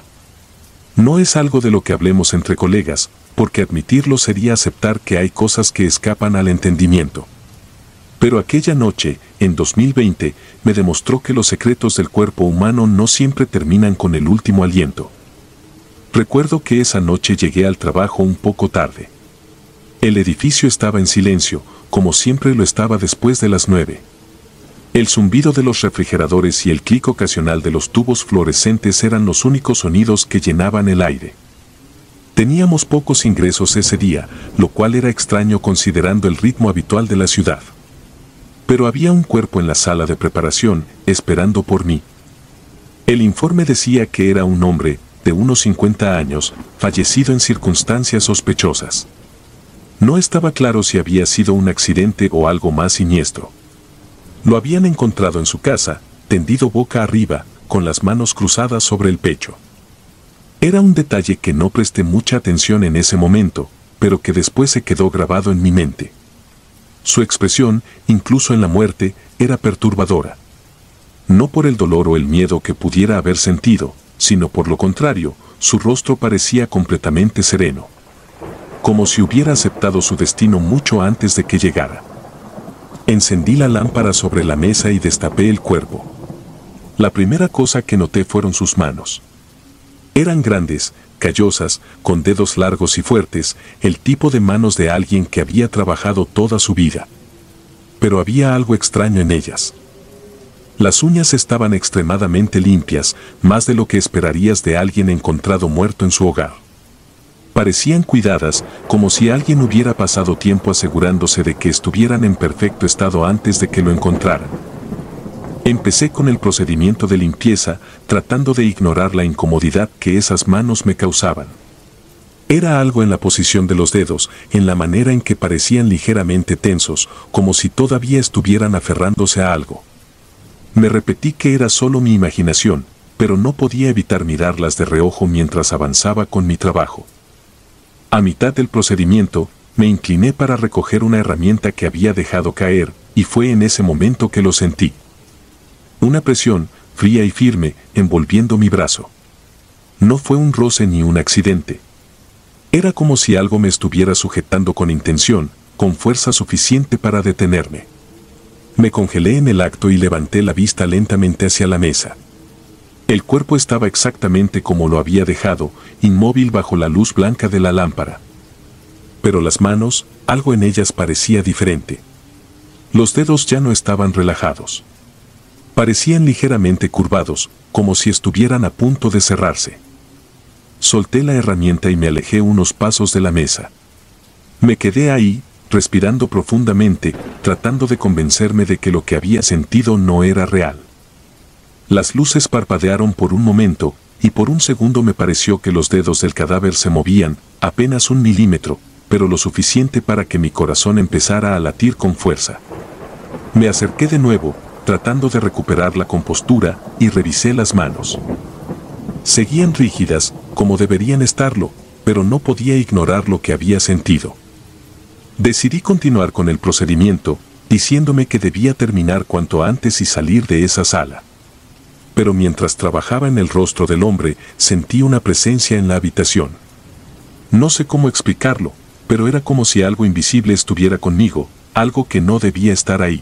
S1: No es algo de lo que hablemos entre colegas, porque admitirlo sería aceptar que hay cosas que escapan al entendimiento. Pero aquella noche, en 2020, me demostró que los secretos del cuerpo humano no siempre terminan con el último aliento. Recuerdo que esa noche llegué al trabajo un poco tarde. El edificio estaba en silencio, como siempre lo estaba después de las 9. El zumbido de los refrigeradores y el clic ocasional de los tubos fluorescentes eran los únicos sonidos que llenaban el aire. Teníamos pocos ingresos ese día, lo cual era extraño considerando el ritmo habitual de la ciudad. Pero había un cuerpo en la sala de preparación, esperando por mí. El informe decía que era un hombre, de unos 50 años, fallecido en circunstancias sospechosas. No estaba claro si había sido un accidente o algo más siniestro. Lo habían encontrado en su casa, tendido boca arriba, con las manos cruzadas sobre el pecho. Era un detalle que no presté mucha atención en ese momento, pero que después se quedó grabado en mi mente. Su expresión, incluso en la muerte, era perturbadora. No por el dolor o el miedo que pudiera haber sentido, sino por lo contrario, su rostro parecía completamente sereno. Como si hubiera aceptado su destino mucho antes de que llegara. Encendí la lámpara sobre la mesa y destapé el cuerpo. La primera cosa que noté fueron sus manos. Eran grandes, callosas, con dedos largos y fuertes, el tipo de manos de alguien que había trabajado toda su vida. Pero había algo extraño en ellas. Las uñas estaban extremadamente limpias, más de lo que esperarías de alguien encontrado muerto en su hogar. Parecían cuidadas, como si alguien hubiera pasado tiempo asegurándose de que estuvieran en perfecto estado antes de que lo encontraran. Empecé con el procedimiento de limpieza, tratando de ignorar la incomodidad que esas manos me causaban. Era algo en la posición de los dedos, en la manera en que parecían ligeramente tensos, como si todavía estuvieran aferrándose a algo. Me repetí que era solo mi imaginación, pero no podía evitar mirarlas de reojo mientras avanzaba con mi trabajo. A mitad del procedimiento, me incliné para recoger una herramienta que había dejado caer, y fue en ese momento que lo sentí. Una presión, fría y firme, envolviendo mi brazo. No fue un roce ni un accidente. Era como si algo me estuviera sujetando con intención, con fuerza suficiente para detenerme. Me congelé en el acto y levanté la vista lentamente hacia la mesa. El cuerpo estaba exactamente como lo había dejado, inmóvil bajo la luz blanca de la lámpara. Pero las manos, algo en ellas parecía diferente. Los dedos ya no estaban relajados. Parecían ligeramente curvados, como si estuvieran a punto de cerrarse. Solté la herramienta y me alejé unos pasos de la mesa. Me quedé ahí, respirando profundamente, tratando de convencerme de que lo que había sentido no era real. Las luces parpadearon por un momento, y por un segundo me pareció que los dedos del cadáver se movían, apenas 1 milímetro, pero lo suficiente para que mi corazón empezara a latir con fuerza. Me acerqué de nuevo, tratando de recuperar la compostura, y revisé las manos. Seguían rígidas, como deberían estarlo, pero no podía ignorar lo que había sentido. Decidí continuar con el procedimiento, diciéndome que debía terminar cuanto antes y salir de esa sala. Pero mientras trabajaba en el rostro del hombre, sentí una presencia en la habitación. No sé cómo explicarlo, pero era como si algo invisible estuviera conmigo, algo que no debía estar ahí.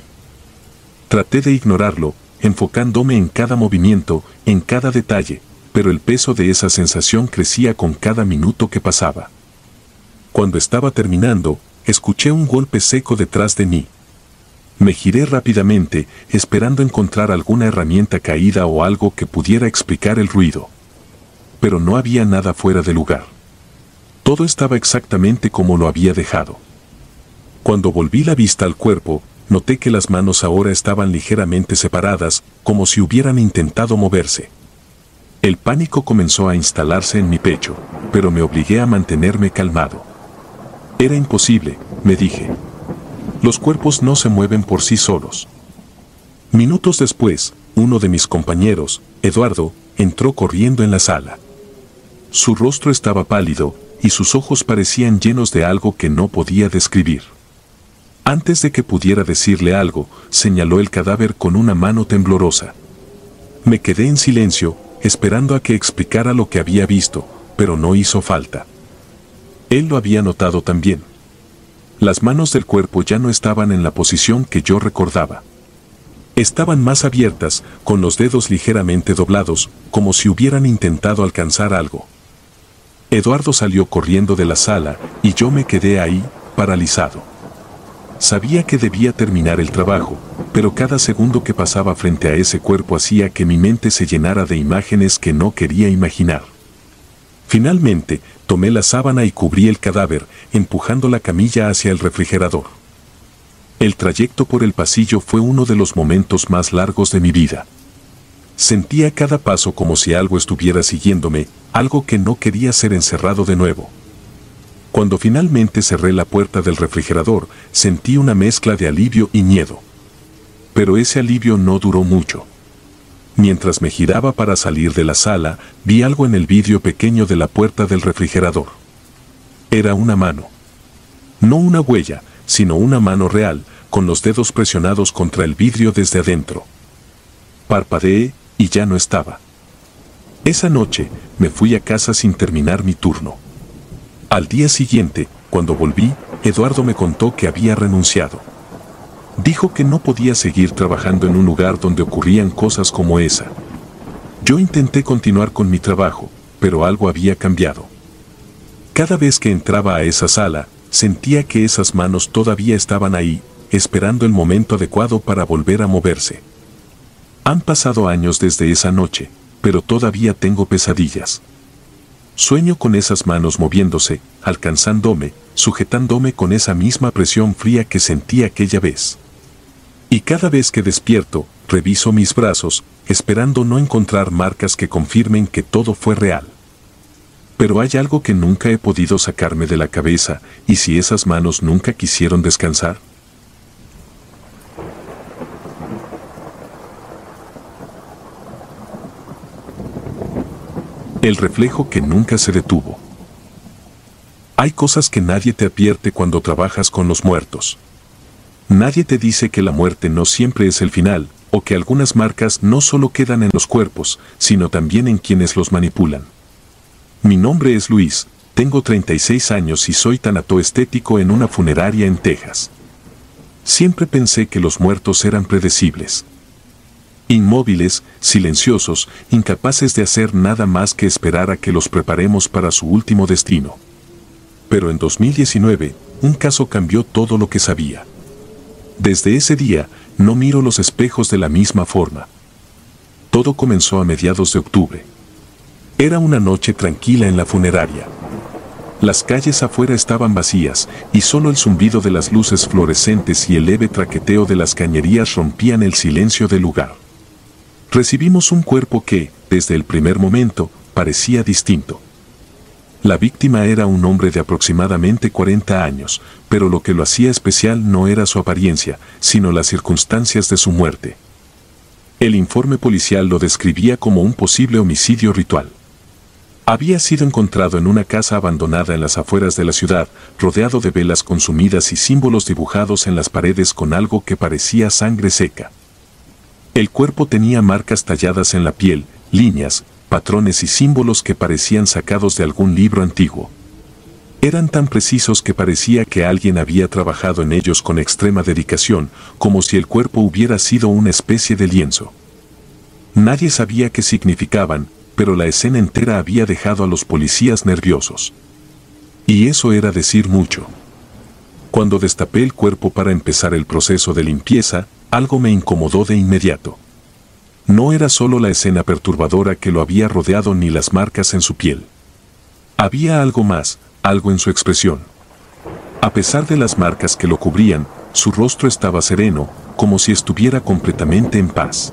S1: Traté de ignorarlo, enfocándome en cada movimiento, en cada detalle, pero el peso de esa sensación crecía con cada minuto que pasaba. Cuando estaba terminando, escuché un golpe seco detrás de mí. Me giré rápidamente, esperando encontrar alguna herramienta caída o algo que pudiera explicar el ruido. Pero no había nada fuera de lugar. Todo estaba exactamente como lo había dejado. Cuando volví la vista al cuerpo, noté que las manos ahora estaban ligeramente separadas, como si hubieran intentado moverse. El pánico comenzó a instalarse en mi pecho, pero me obligué a mantenerme calmado. Era imposible, me dije. Los cuerpos no se mueven por sí solos. Minutos después, uno de mis compañeros, Eduardo, entró corriendo en la sala. Su rostro estaba pálido y sus ojos parecían llenos de algo que no podía describir. Antes de que pudiera decirle algo, señaló el cadáver con una mano temblorosa. Me quedé en silencio, esperando a que explicara lo que había visto, pero no hizo falta. Él lo había notado también. Las manos del cuerpo ya no estaban en la posición que yo recordaba. Estaban más abiertas, con los dedos ligeramente doblados, como si hubieran intentado alcanzar algo. Eduardo salió corriendo de la sala y yo me quedé ahí, paralizado. Sabía que debía terminar el trabajo, pero cada segundo que pasaba frente a ese cuerpo hacía que mi mente se llenara de imágenes que no quería imaginar. Finalmente, tomé la sábana y cubrí el cadáver, empujando la camilla hacia el refrigerador. El trayecto por el pasillo fue uno de los momentos más largos de mi vida. Sentía cada paso como si algo estuviera siguiéndome, algo que no quería ser encerrado de nuevo. Cuando finalmente cerré la puerta del refrigerador, sentí una mezcla de alivio y miedo. Pero ese alivio no duró mucho. Mientras me giraba para salir de la sala, vi algo en el vidrio pequeño de la puerta del refrigerador. Era una mano. No una huella, sino una mano real, con los dedos presionados contra el vidrio desde adentro. Parpadeé y ya no estaba. Esa noche, me fui a casa sin terminar mi turno. Al día siguiente, cuando volví, Eduardo me contó que había renunciado. Dijo que no podía seguir trabajando en un lugar donde ocurrían cosas como esa. Yo intenté continuar con mi trabajo, pero algo había cambiado. Cada vez que entraba a esa sala, sentía que esas manos todavía estaban ahí, esperando el momento adecuado para volver a moverse. Han pasado años desde esa noche, pero todavía tengo pesadillas. Sueño con esas manos moviéndose, alcanzándome, sujetándome con esa misma presión fría que sentí aquella vez. Y cada vez que despierto, reviso mis brazos, esperando no encontrar marcas que confirmen que todo fue real. Pero hay algo que nunca he podido sacarme de la cabeza, ¿y si esas manos nunca quisieron descansar? El reflejo que nunca se detuvo. Hay cosas que nadie te advierte cuando trabajas con los muertos. Nadie te dice que la muerte no siempre es el final, o que algunas marcas no solo quedan en los cuerpos, sino también en quienes los manipulan. Mi nombre es Luis, tengo 36 años y soy tanatoestético en una funeraria en Texas. Siempre pensé que los muertos eran predecibles. Inmóviles, silenciosos, incapaces de hacer nada más que esperar a que los preparemos para su último destino. Pero en 2019, un caso cambió todo lo que sabía. Desde ese día, no miro los espejos de la misma forma. Todo comenzó a mediados de octubre. Era una noche tranquila en la funeraria. Las calles afuera estaban vacías, y solo el zumbido de las luces fluorescentes y el leve traqueteo de las cañerías rompían el silencio del lugar. Recibimos un cuerpo que, desde el primer momento, parecía distinto. La víctima era un hombre de aproximadamente 40 años, pero lo que lo hacía especial no era su apariencia, sino las circunstancias de su muerte. El informe policial lo describía como un posible homicidio ritual. Había sido encontrado en una casa abandonada en las afueras de la ciudad, rodeado de velas consumidas y símbolos dibujados en las paredes con algo que parecía sangre seca. El cuerpo tenía marcas talladas en la piel, líneas, patrones y símbolos que parecían sacados de algún libro antiguo. Eran tan precisos que parecía que alguien había trabajado en ellos con extrema dedicación, como si el cuerpo hubiera sido una especie de lienzo. Nadie sabía qué significaban, pero la escena entera había dejado a los policías nerviosos. Y eso era decir mucho. Cuando destapé el cuerpo para empezar el proceso de limpieza, algo me incomodó de inmediato. No era solo la escena perturbadora que lo había rodeado ni las marcas en su piel. Había algo más, algo en su expresión. A pesar de las marcas que lo cubrían, su rostro estaba sereno, como si estuviera completamente en paz.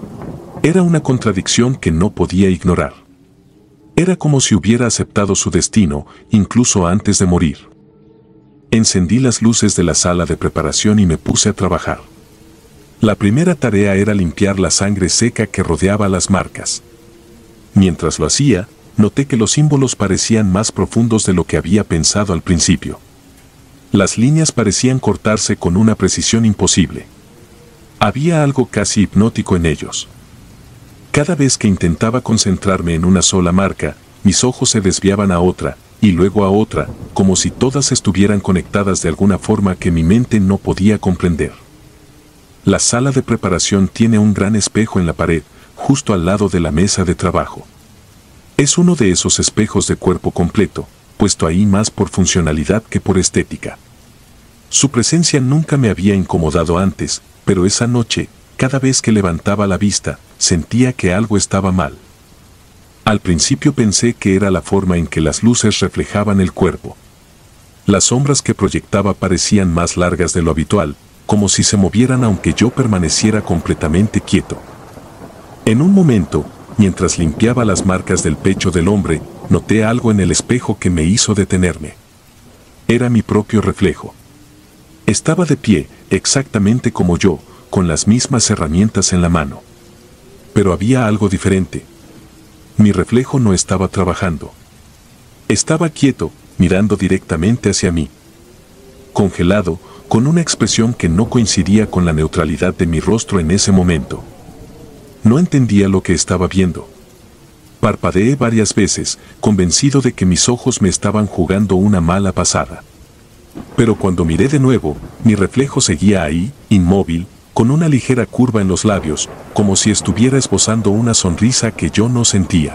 S1: Era una contradicción que no podía ignorar. Era como si hubiera aceptado su destino, incluso antes de morir. Encendí las luces de la sala de preparación y me puse a trabajar. La primera tarea era limpiar la sangre seca que rodeaba las marcas. Mientras lo hacía, noté que los símbolos parecían más profundos de lo que había pensado al principio. Las líneas parecían cortarse con una precisión imposible. Había algo casi hipnótico en ellos. Cada vez que intentaba concentrarme en una sola marca, mis ojos se desviaban a otra, y luego a otra, como si todas estuvieran conectadas de alguna forma que mi mente no podía comprender. La sala de preparación tiene un gran espejo en la pared, justo al lado de la mesa de trabajo. Es uno de esos espejos de cuerpo completo, puesto ahí más por funcionalidad que por estética. Su presencia nunca me había incomodado antes, pero esa noche, cada vez que levantaba la vista, sentía que algo estaba mal. Al principio pensé que era la forma en que las luces reflejaban el cuerpo. Las sombras que proyectaba parecían más largas de lo habitual, como si se movieran aunque yo permaneciera completamente quieto. En un momento, mientras limpiaba las marcas del pecho del hombre, noté algo en el espejo que me hizo detenerme. Era mi propio reflejo. Estaba de pie, exactamente como yo, con las mismas herramientas en la mano. Pero había algo diferente. Mi reflejo no estaba trabajando. Estaba quieto, mirando directamente hacia mí. Congelado, con una expresión que no coincidía con la neutralidad de mi rostro en ese momento. No entendía lo que estaba viendo. Parpadeé varias veces, convencido de que mis ojos me estaban jugando una mala pasada. Pero cuando miré de nuevo, mi reflejo seguía ahí, inmóvil, con una ligera curva en los labios, como si estuviera esbozando una sonrisa que yo no sentía.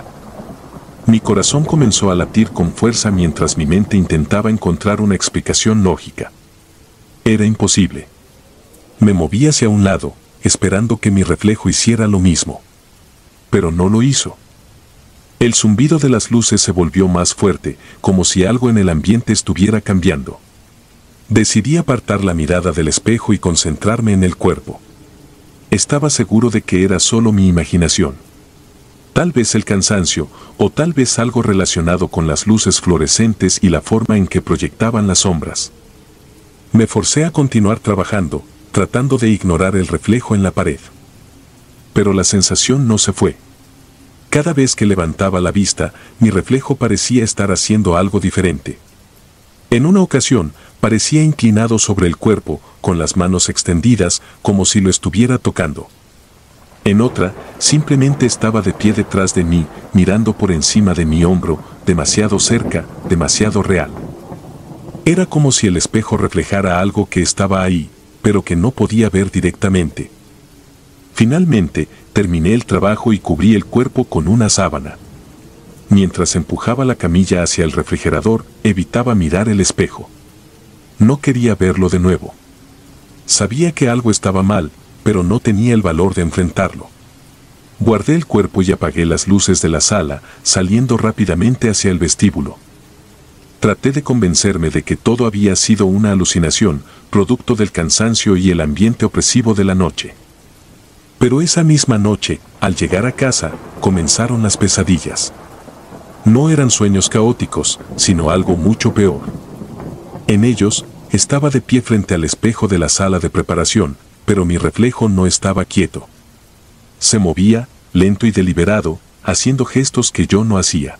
S1: Mi corazón comenzó a latir con fuerza mientras mi mente intentaba encontrar una explicación lógica. Era imposible. Me moví hacia un lado, esperando que mi reflejo hiciera lo mismo. Pero no lo hizo. El zumbido de las luces se volvió más fuerte, como si algo en el ambiente estuviera cambiando. Decidí apartar la mirada del espejo y concentrarme en el cuerpo. Estaba seguro de que era solo mi imaginación. Tal vez el cansancio, o tal vez algo relacionado con las luces fluorescentes y la forma en que proyectaban las sombras. Me forcé a continuar trabajando, tratando de ignorar el reflejo en la pared. Pero la sensación no se fue. Cada vez que levantaba la vista, mi reflejo parecía estar haciendo algo diferente. En una ocasión, parecía inclinado sobre el cuerpo, con las manos extendidas, como si lo estuviera tocando. En otra, simplemente estaba de pie detrás de mí, mirando por encima de mi hombro, demasiado cerca, demasiado real. Era como si el espejo reflejara algo que estaba ahí, pero que no podía ver directamente. Finalmente, terminé el trabajo y cubrí el cuerpo con una sábana. Mientras empujaba la camilla hacia el refrigerador, evitaba mirar el espejo. No quería verlo de nuevo. Sabía que algo estaba mal, pero no tenía el valor de enfrentarlo. Guardé el cuerpo y apagué las luces de la sala, saliendo rápidamente hacia el vestíbulo. Traté de convencerme de que todo había sido una alucinación, producto del cansancio y el ambiente opresivo de la noche. Pero esa misma noche, al llegar a casa, comenzaron las pesadillas. No eran sueños caóticos, sino algo mucho peor. En ellos, estaba de pie frente al espejo de la sala de preparación, pero mi reflejo no estaba quieto. Se movía, lento y deliberado, haciendo gestos que yo no hacía.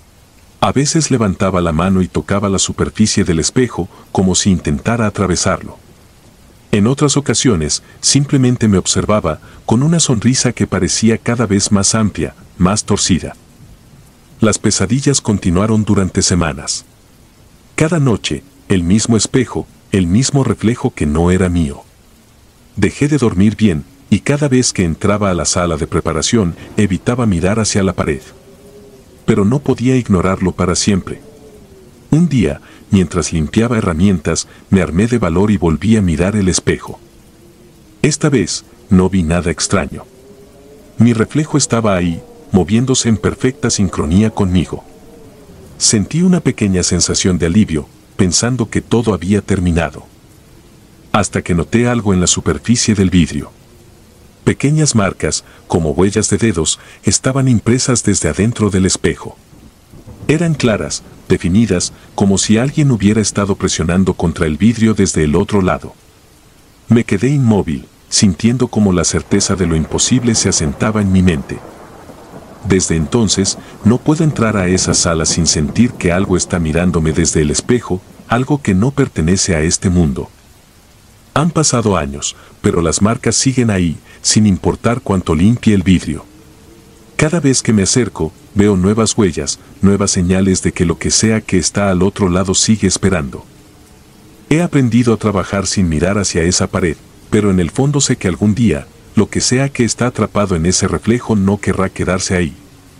S1: A veces levantaba la mano y tocaba la superficie del espejo, como si intentara atravesarlo. En otras ocasiones, simplemente me observaba, con una sonrisa que parecía cada vez más amplia, más torcida. Las pesadillas continuaron durante semanas. Cada noche, el mismo espejo, el mismo reflejo que no era mío. Dejé de dormir bien, y cada vez que entraba a la sala de preparación, evitaba mirar hacia la pared. Pero no podía ignorarlo para siempre. Un día, mientras limpiaba herramientas, me armé de valor y volví a mirar el espejo. Esta vez, no vi nada extraño. Mi reflejo estaba ahí, moviéndose en perfecta sincronía conmigo. Sentí una pequeña sensación de alivio, pensando que todo había terminado. Hasta que noté algo en la superficie del vidrio. Pequeñas marcas, como huellas de dedos, estaban impresas desde adentro del espejo. Eran claras, definidas, como si alguien hubiera estado presionando contra el vidrio desde el otro lado. Me quedé inmóvil, sintiendo como la certeza de lo imposible se asentaba en mi mente. Desde entonces, no puedo entrar a esa sala sin sentir que algo está mirándome desde el espejo, algo que no pertenece a este mundo. Han pasado años, pero las marcas siguen ahí, sin importar cuánto limpie el vidrio. Cada vez que me acerco, veo nuevas huellas, nuevas señales de que lo que sea que está al otro lado sigue esperando. He aprendido a trabajar sin mirar hacia esa pared, pero en el fondo sé que algún día, lo que sea que está atrapado en ese reflejo no querrá quedarse ahí.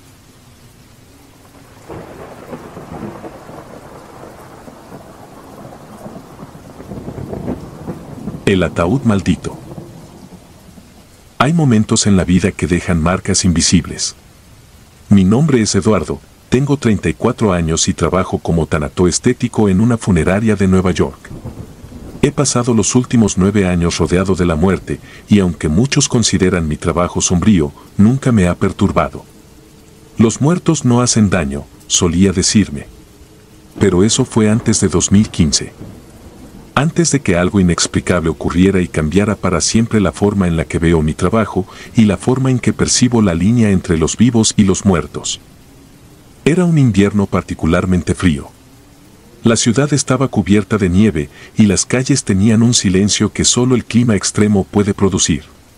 S1: El ataúd maldito. Hay momentos en la vida que dejan marcas invisibles. Mi nombre es Eduardo, tengo 34 años y trabajo como tanatoestético en una funeraria de Nueva York. He pasado los últimos 9 años rodeado de la muerte, y aunque muchos consideran mi trabajo sombrío, nunca me ha perturbado. Los muertos no hacen daño, solía decirme. Pero eso fue antes de 2015. Antes de que algo inexplicable ocurriera y cambiara para siempre la forma en la que veo mi trabajo y la forma en que percibo la línea entre los vivos y los muertos. Era un invierno particularmente frío. La ciudad estaba cubierta de nieve y las calles tenían un silencio que solo el clima extremo puede producir.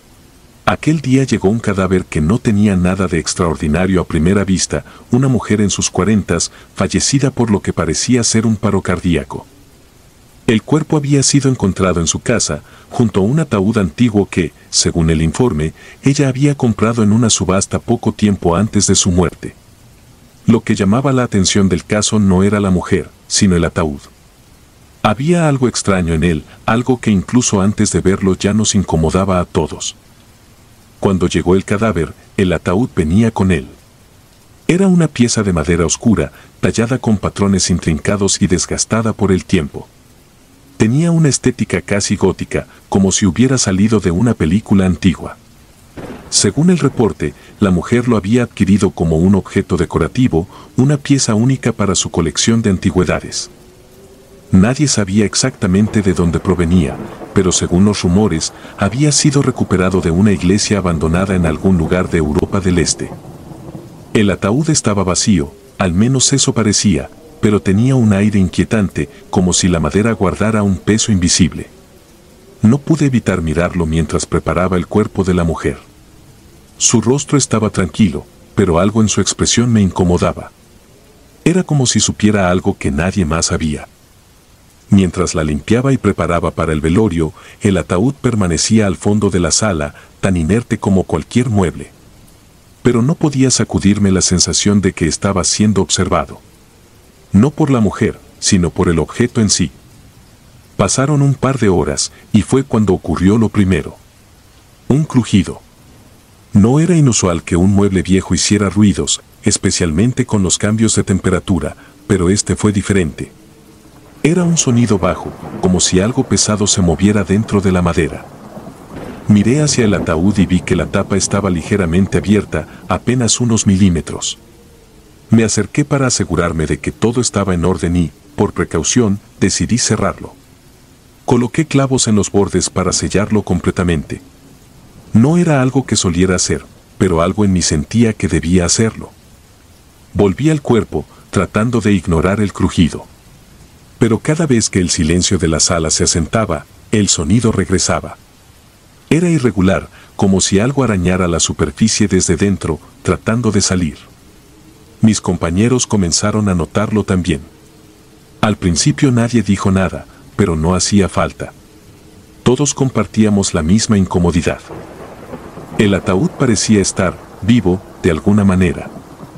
S1: Aquel día llegó un cadáver que no tenía nada de extraordinario a primera vista, una mujer en sus 40s, fallecida por lo que parecía ser un paro cardíaco. El cuerpo había sido encontrado en su casa, junto a un ataúd antiguo que, según el informe, ella había comprado en una subasta poco tiempo antes de su muerte. Lo que llamaba la atención del caso no era la mujer, sino el ataúd. Había algo extraño en él, algo que incluso antes de verlo ya nos incomodaba a todos. Cuando llegó el cadáver, el ataúd venía con él. Era una pieza de madera oscura, tallada con patrones intrincados y desgastada por el tiempo. Tenía una estética casi gótica, como si hubiera salido de una película antigua. Según el reporte, la mujer lo había adquirido como un objeto decorativo, una pieza única para su colección de antigüedades. Nadie sabía exactamente de dónde provenía, pero según los rumores, había sido recuperado de una iglesia abandonada en algún lugar de Europa del Este. El ataúd estaba vacío, al menos eso parecía, pero tenía un aire inquietante, como si la madera guardara un peso invisible. No pude evitar mirarlo mientras preparaba el cuerpo de la mujer. Su rostro estaba tranquilo, pero algo en su expresión me incomodaba. Era como si supiera algo que nadie más sabía. Mientras la limpiaba y preparaba para el velorio, el ataúd permanecía al fondo de la sala, tan inerte como cualquier mueble. Pero no podía sacudirme la sensación de que estaba siendo observado. No por la mujer, sino por el objeto en sí. Pasaron un par de horas, y fue cuando ocurrió lo primero. Un crujido. No era inusual que un mueble viejo hiciera ruidos, especialmente con los cambios de temperatura, pero este fue diferente. Era un sonido bajo, como si algo pesado se moviera dentro de la madera. Miré hacia el ataúd y vi que la tapa estaba ligeramente abierta, apenas unos milímetros. Me acerqué para asegurarme de que todo estaba en orden y, por precaución, decidí cerrarlo. Coloqué clavos en los bordes para sellarlo completamente. No era algo que soliera hacer, pero algo en mí sentía que debía hacerlo. Volví al cuerpo, tratando de ignorar el crujido. Pero cada vez que el silencio de la sala se asentaba, el sonido regresaba. Era irregular, como si algo arañara la superficie desde dentro, tratando de salir. Mis compañeros comenzaron a notarlo también. Al principio nadie dijo nada, pero no hacía falta. Todos compartíamos la misma incomodidad. El ataúd parecía estar vivo, de alguna manera.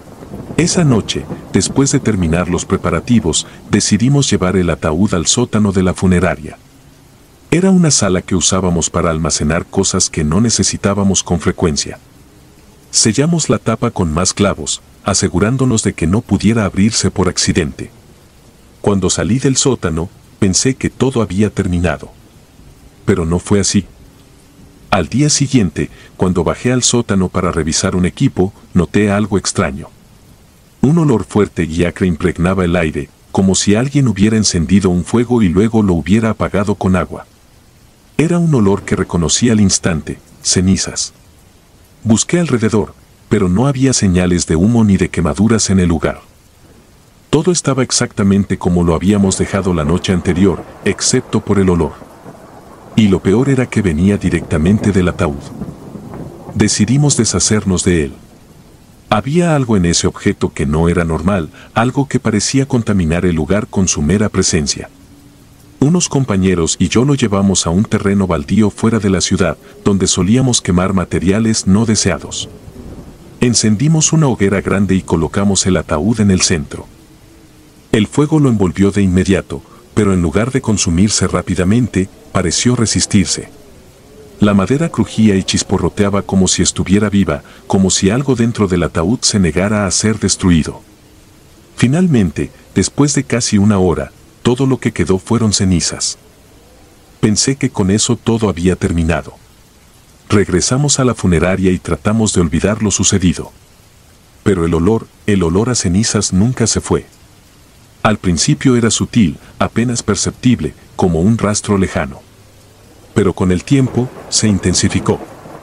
S1: Esa noche, después de terminar los preparativos, decidimos llevar el ataúd al sótano de la funeraria. Era una sala que usábamos para almacenar cosas que no necesitábamos con frecuencia. Sellamos la tapa con más clavos, asegurándonos de que no pudiera abrirse por accidente. Cuando salí del sótano, pensé que todo había terminado. Pero no fue así. Al día siguiente, cuando bajé al sótano para revisar un equipo, noté algo extraño. Un olor fuerte y acre impregnaba el aire, como si alguien hubiera encendido un fuego y luego lo hubiera apagado con agua. Era un olor que reconocí al instante: cenizas. Busqué alrededor, pero no había señales de humo ni de quemaduras en el lugar. Todo estaba exactamente como lo habíamos dejado la noche anterior, excepto por el olor. Y lo peor era que venía directamente del ataúd. Decidimos deshacernos de él. Había algo en ese objeto que no era normal, algo que parecía contaminar el lugar con su mera presencia. Unos compañeros y yo lo llevamos a un terreno baldío fuera de la ciudad, donde solíamos quemar materiales no deseados. Encendimos una hoguera grande y colocamos el ataúd en el centro. El fuego lo envolvió de inmediato, pero en lugar de consumirse rápidamente, pareció resistirse. La madera crujía y chisporroteaba como si estuviera viva, como si algo dentro del ataúd se negara a ser destruido. Finalmente, después de casi una hora, todo lo que quedó fueron cenizas. Pensé que con eso todo había terminado. Regresamos a la funeraria y tratamos de olvidar lo sucedido. Pero el olor a cenizas nunca se fue. Al principio era sutil, apenas perceptible, como un rastro lejano. Pero con el tiempo, se intensificó.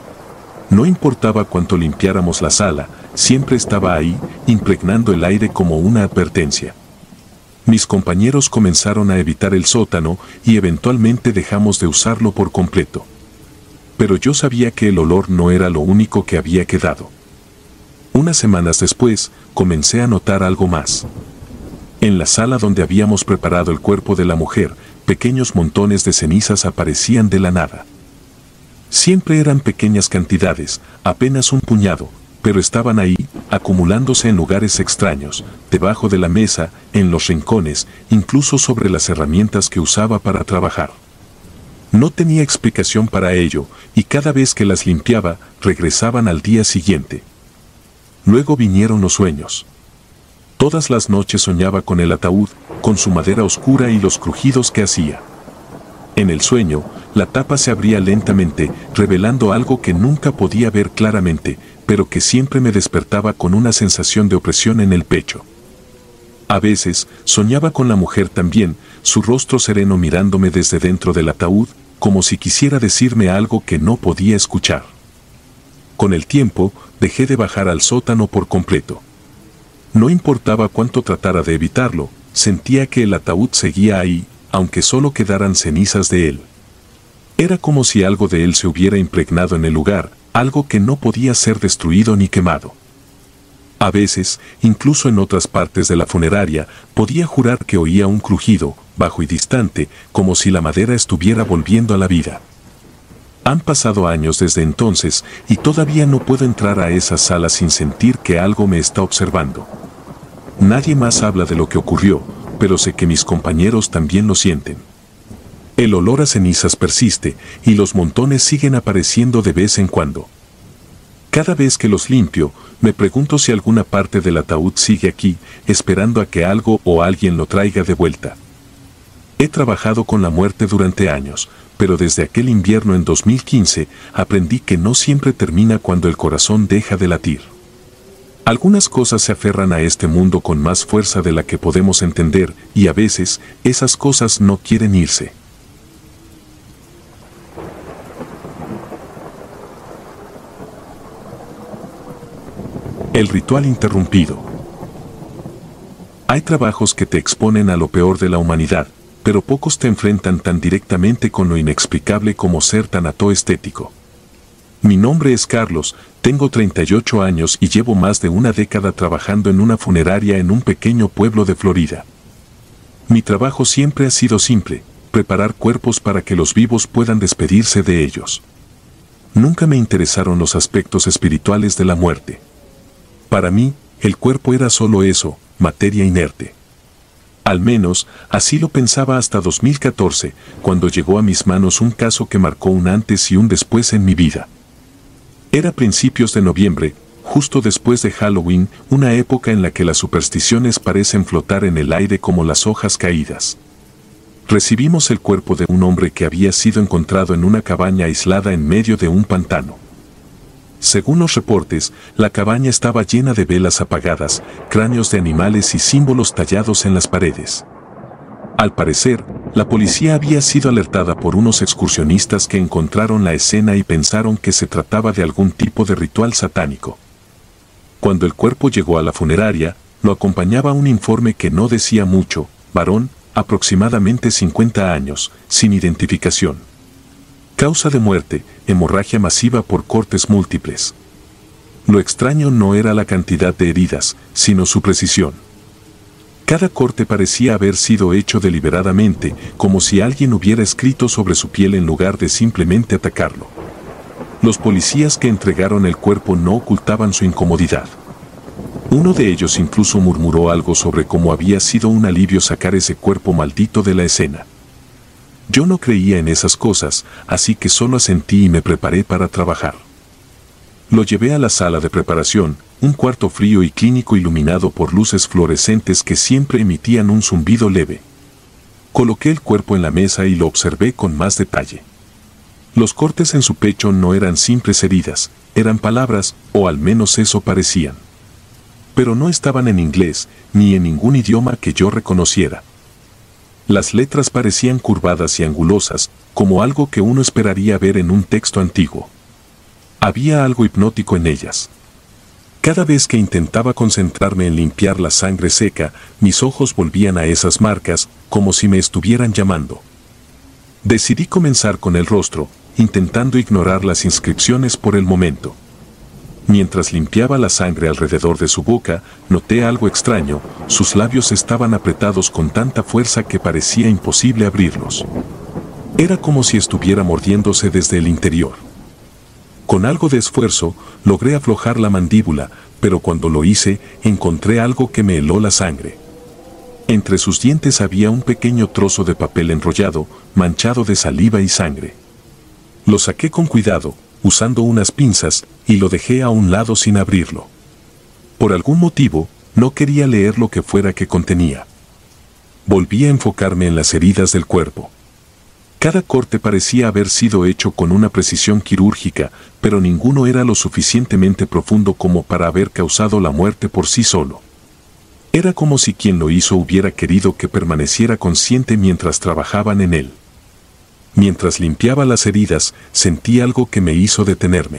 S1: No importaba cuánto limpiáramos la sala, siempre estaba ahí, impregnando el aire como una advertencia. Mis compañeros comenzaron a evitar el sótano y eventualmente dejamos de usarlo por completo. Pero yo sabía que el olor no era lo único que había quedado. Unas semanas después, comencé a notar algo más. En la sala donde habíamos preparado el cuerpo de la mujer, pequeños montones de cenizas aparecían de la nada. Siempre eran pequeñas cantidades, apenas un puñado, pero estaban ahí, acumulándose en lugares extraños, debajo de la mesa, en los rincones, incluso sobre las herramientas que usaba para trabajar. No tenía explicación para ello, y cada vez que las limpiaba, regresaban al día siguiente. Luego vinieron los sueños. Todas las noches soñaba con el ataúd, con su madera oscura y los crujidos que hacía. En el sueño, la tapa se abría lentamente, revelando algo que nunca podía ver claramente, pero que siempre me despertaba con una sensación de opresión en el pecho. A veces, soñaba con la mujer también, su rostro sereno mirándome desde dentro del ataúd, como si quisiera decirme algo que no podía escuchar. Con el tiempo, dejé de bajar al sótano por completo. No importaba cuánto tratara de evitarlo, sentía que el ataúd seguía ahí, aunque solo quedaran cenizas de él. Era como si algo de él se hubiera impregnado en el lugar, algo que no podía ser destruido ni quemado. A veces, incluso en otras partes de la funeraria, podía jurar que oía un crujido, bajo y distante, como si la madera estuviera volviendo a la vida. Han pasado años desde entonces, y todavía no puedo entrar a esa sala sin sentir que algo me está observando. Nadie más habla de lo que ocurrió, pero sé que mis compañeros también lo sienten. El olor a cenizas persiste, y los montones siguen apareciendo de vez en cuando. Cada vez que los limpio, me pregunto si alguna parte del ataúd sigue aquí, esperando a que algo o alguien lo traiga de vuelta. He trabajado con la muerte durante años, pero desde aquel invierno en 2015, aprendí que no siempre termina cuando el corazón deja de latir. Algunas cosas se aferran a este mundo con más fuerza de la que podemos entender, y a veces, esas cosas no quieren irse. El ritual interrumpido. Hay trabajos que te exponen a lo peor de la humanidad, pero pocos te enfrentan tan directamente con lo inexplicable como ser tanatoestético. Mi nombre es Carlos, tengo 38 años y llevo más de una década trabajando en una funeraria en un pequeño pueblo de Florida. Mi trabajo siempre ha sido simple: preparar cuerpos para que los vivos puedan despedirse de ellos. Nunca me interesaron los aspectos espirituales de la muerte. Para mí, el cuerpo era solo eso, materia inerte. Al menos, así lo pensaba hasta 2014, cuando llegó a mis manos un caso que marcó un antes y un después en mi vida. Era principios de noviembre, justo después de Halloween, una época en la que las supersticiones parecen flotar en el aire como las hojas caídas. Recibimos el cuerpo de un hombre que había sido encontrado en una cabaña aislada en medio de un pantano. Según los reportes, la cabaña estaba llena de velas apagadas, cráneos de animales y símbolos tallados en las paredes. Al parecer, la policía había sido alertada por unos excursionistas que encontraron la escena y pensaron que se trataba de algún tipo de ritual satánico. Cuando el cuerpo llegó a la funeraria, lo acompañaba un informe que no decía mucho: varón, aproximadamente 50 años, sin identificación. Causa de muerte: hemorragia masiva por cortes múltiples. Lo extraño no era la cantidad de heridas, sino su precisión. Cada corte parecía haber sido hecho deliberadamente, como si alguien hubiera escrito sobre su piel en lugar de simplemente atacarlo. Los policías que entregaron el cuerpo no ocultaban su incomodidad. Uno de ellos incluso murmuró algo sobre cómo había sido un alivio sacar ese cuerpo maldito de la escena. Yo no creía en esas cosas, así que solo asentí y me preparé para trabajar. Lo llevé a la sala de preparación, un cuarto frío y clínico iluminado por luces fluorescentes que siempre emitían un zumbido leve. Coloqué el cuerpo en la mesa y lo observé con más detalle. Los cortes en su pecho no eran simples heridas, eran palabras, o al menos eso parecían. Pero no estaban en inglés, ni en ningún idioma que yo reconociera. Las letras parecían curvadas y angulosas, como algo que uno esperaría ver en un texto antiguo. Había algo hipnótico en ellas. Cada vez que intentaba concentrarme en limpiar la sangre seca, mis ojos volvían a esas marcas, como si me estuvieran llamando. Decidí comenzar con el rostro, intentando ignorar las inscripciones por el momento. Mientras limpiaba la sangre alrededor de su boca, noté algo extraño: sus labios estaban apretados con tanta fuerza que parecía imposible abrirlos. Era como si estuviera mordiéndose desde el interior. Con algo de esfuerzo, logré aflojar la mandíbula, pero cuando lo hice, encontré algo que me heló la sangre. Entre sus dientes había un pequeño trozo de papel enrollado, manchado de saliva y sangre. Lo saqué con cuidado, usando unas pinzas, y lo dejé a un lado sin abrirlo. Por algún motivo, no quería leer lo que fuera que contenía. Volví a enfocarme en las heridas del cuerpo. Cada corte parecía haber sido hecho con una precisión quirúrgica, pero ninguno era lo suficientemente profundo como para haber causado la muerte por sí solo. Era como si quien lo hizo hubiera querido que permaneciera consciente mientras trabajaban en él. Mientras limpiaba las heridas, sentí algo que me hizo detenerme.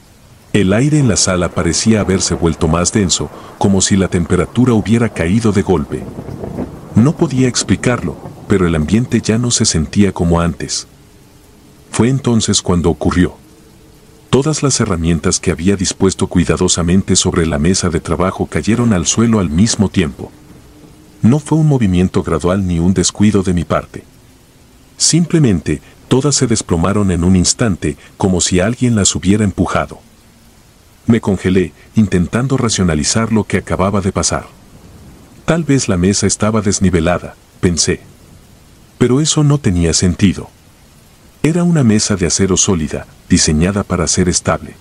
S1: El aire en la sala parecía haberse vuelto más denso, como si la temperatura hubiera caído de golpe. No podía explicarlo, pero el ambiente ya no se sentía como antes. Fue entonces cuando ocurrió. Todas las herramientas que había dispuesto cuidadosamente sobre la mesa de trabajo cayeron al suelo al mismo tiempo. No fue un movimiento gradual ni un descuido de mi parte. Simplemente, todas se desplomaron en un instante, como si alguien las hubiera empujado. Me congelé, intentando racionalizar lo que acababa de pasar. Tal vez la mesa estaba desnivelada, pensé. Pero eso no tenía sentido. Era una mesa de acero sólida, diseñada para ser estable.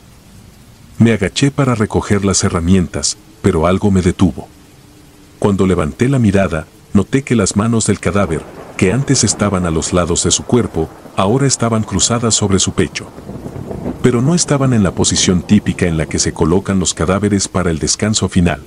S1: Me agaché para recoger las herramientas, pero algo me detuvo. Cuando levanté la mirada, noté que las manos del cadáver, que antes estaban a los lados de su cuerpo, ahora estaban cruzadas sobre su pecho. Pero no estaban en la posición típica en la que se colocan los cadáveres para el descanso final.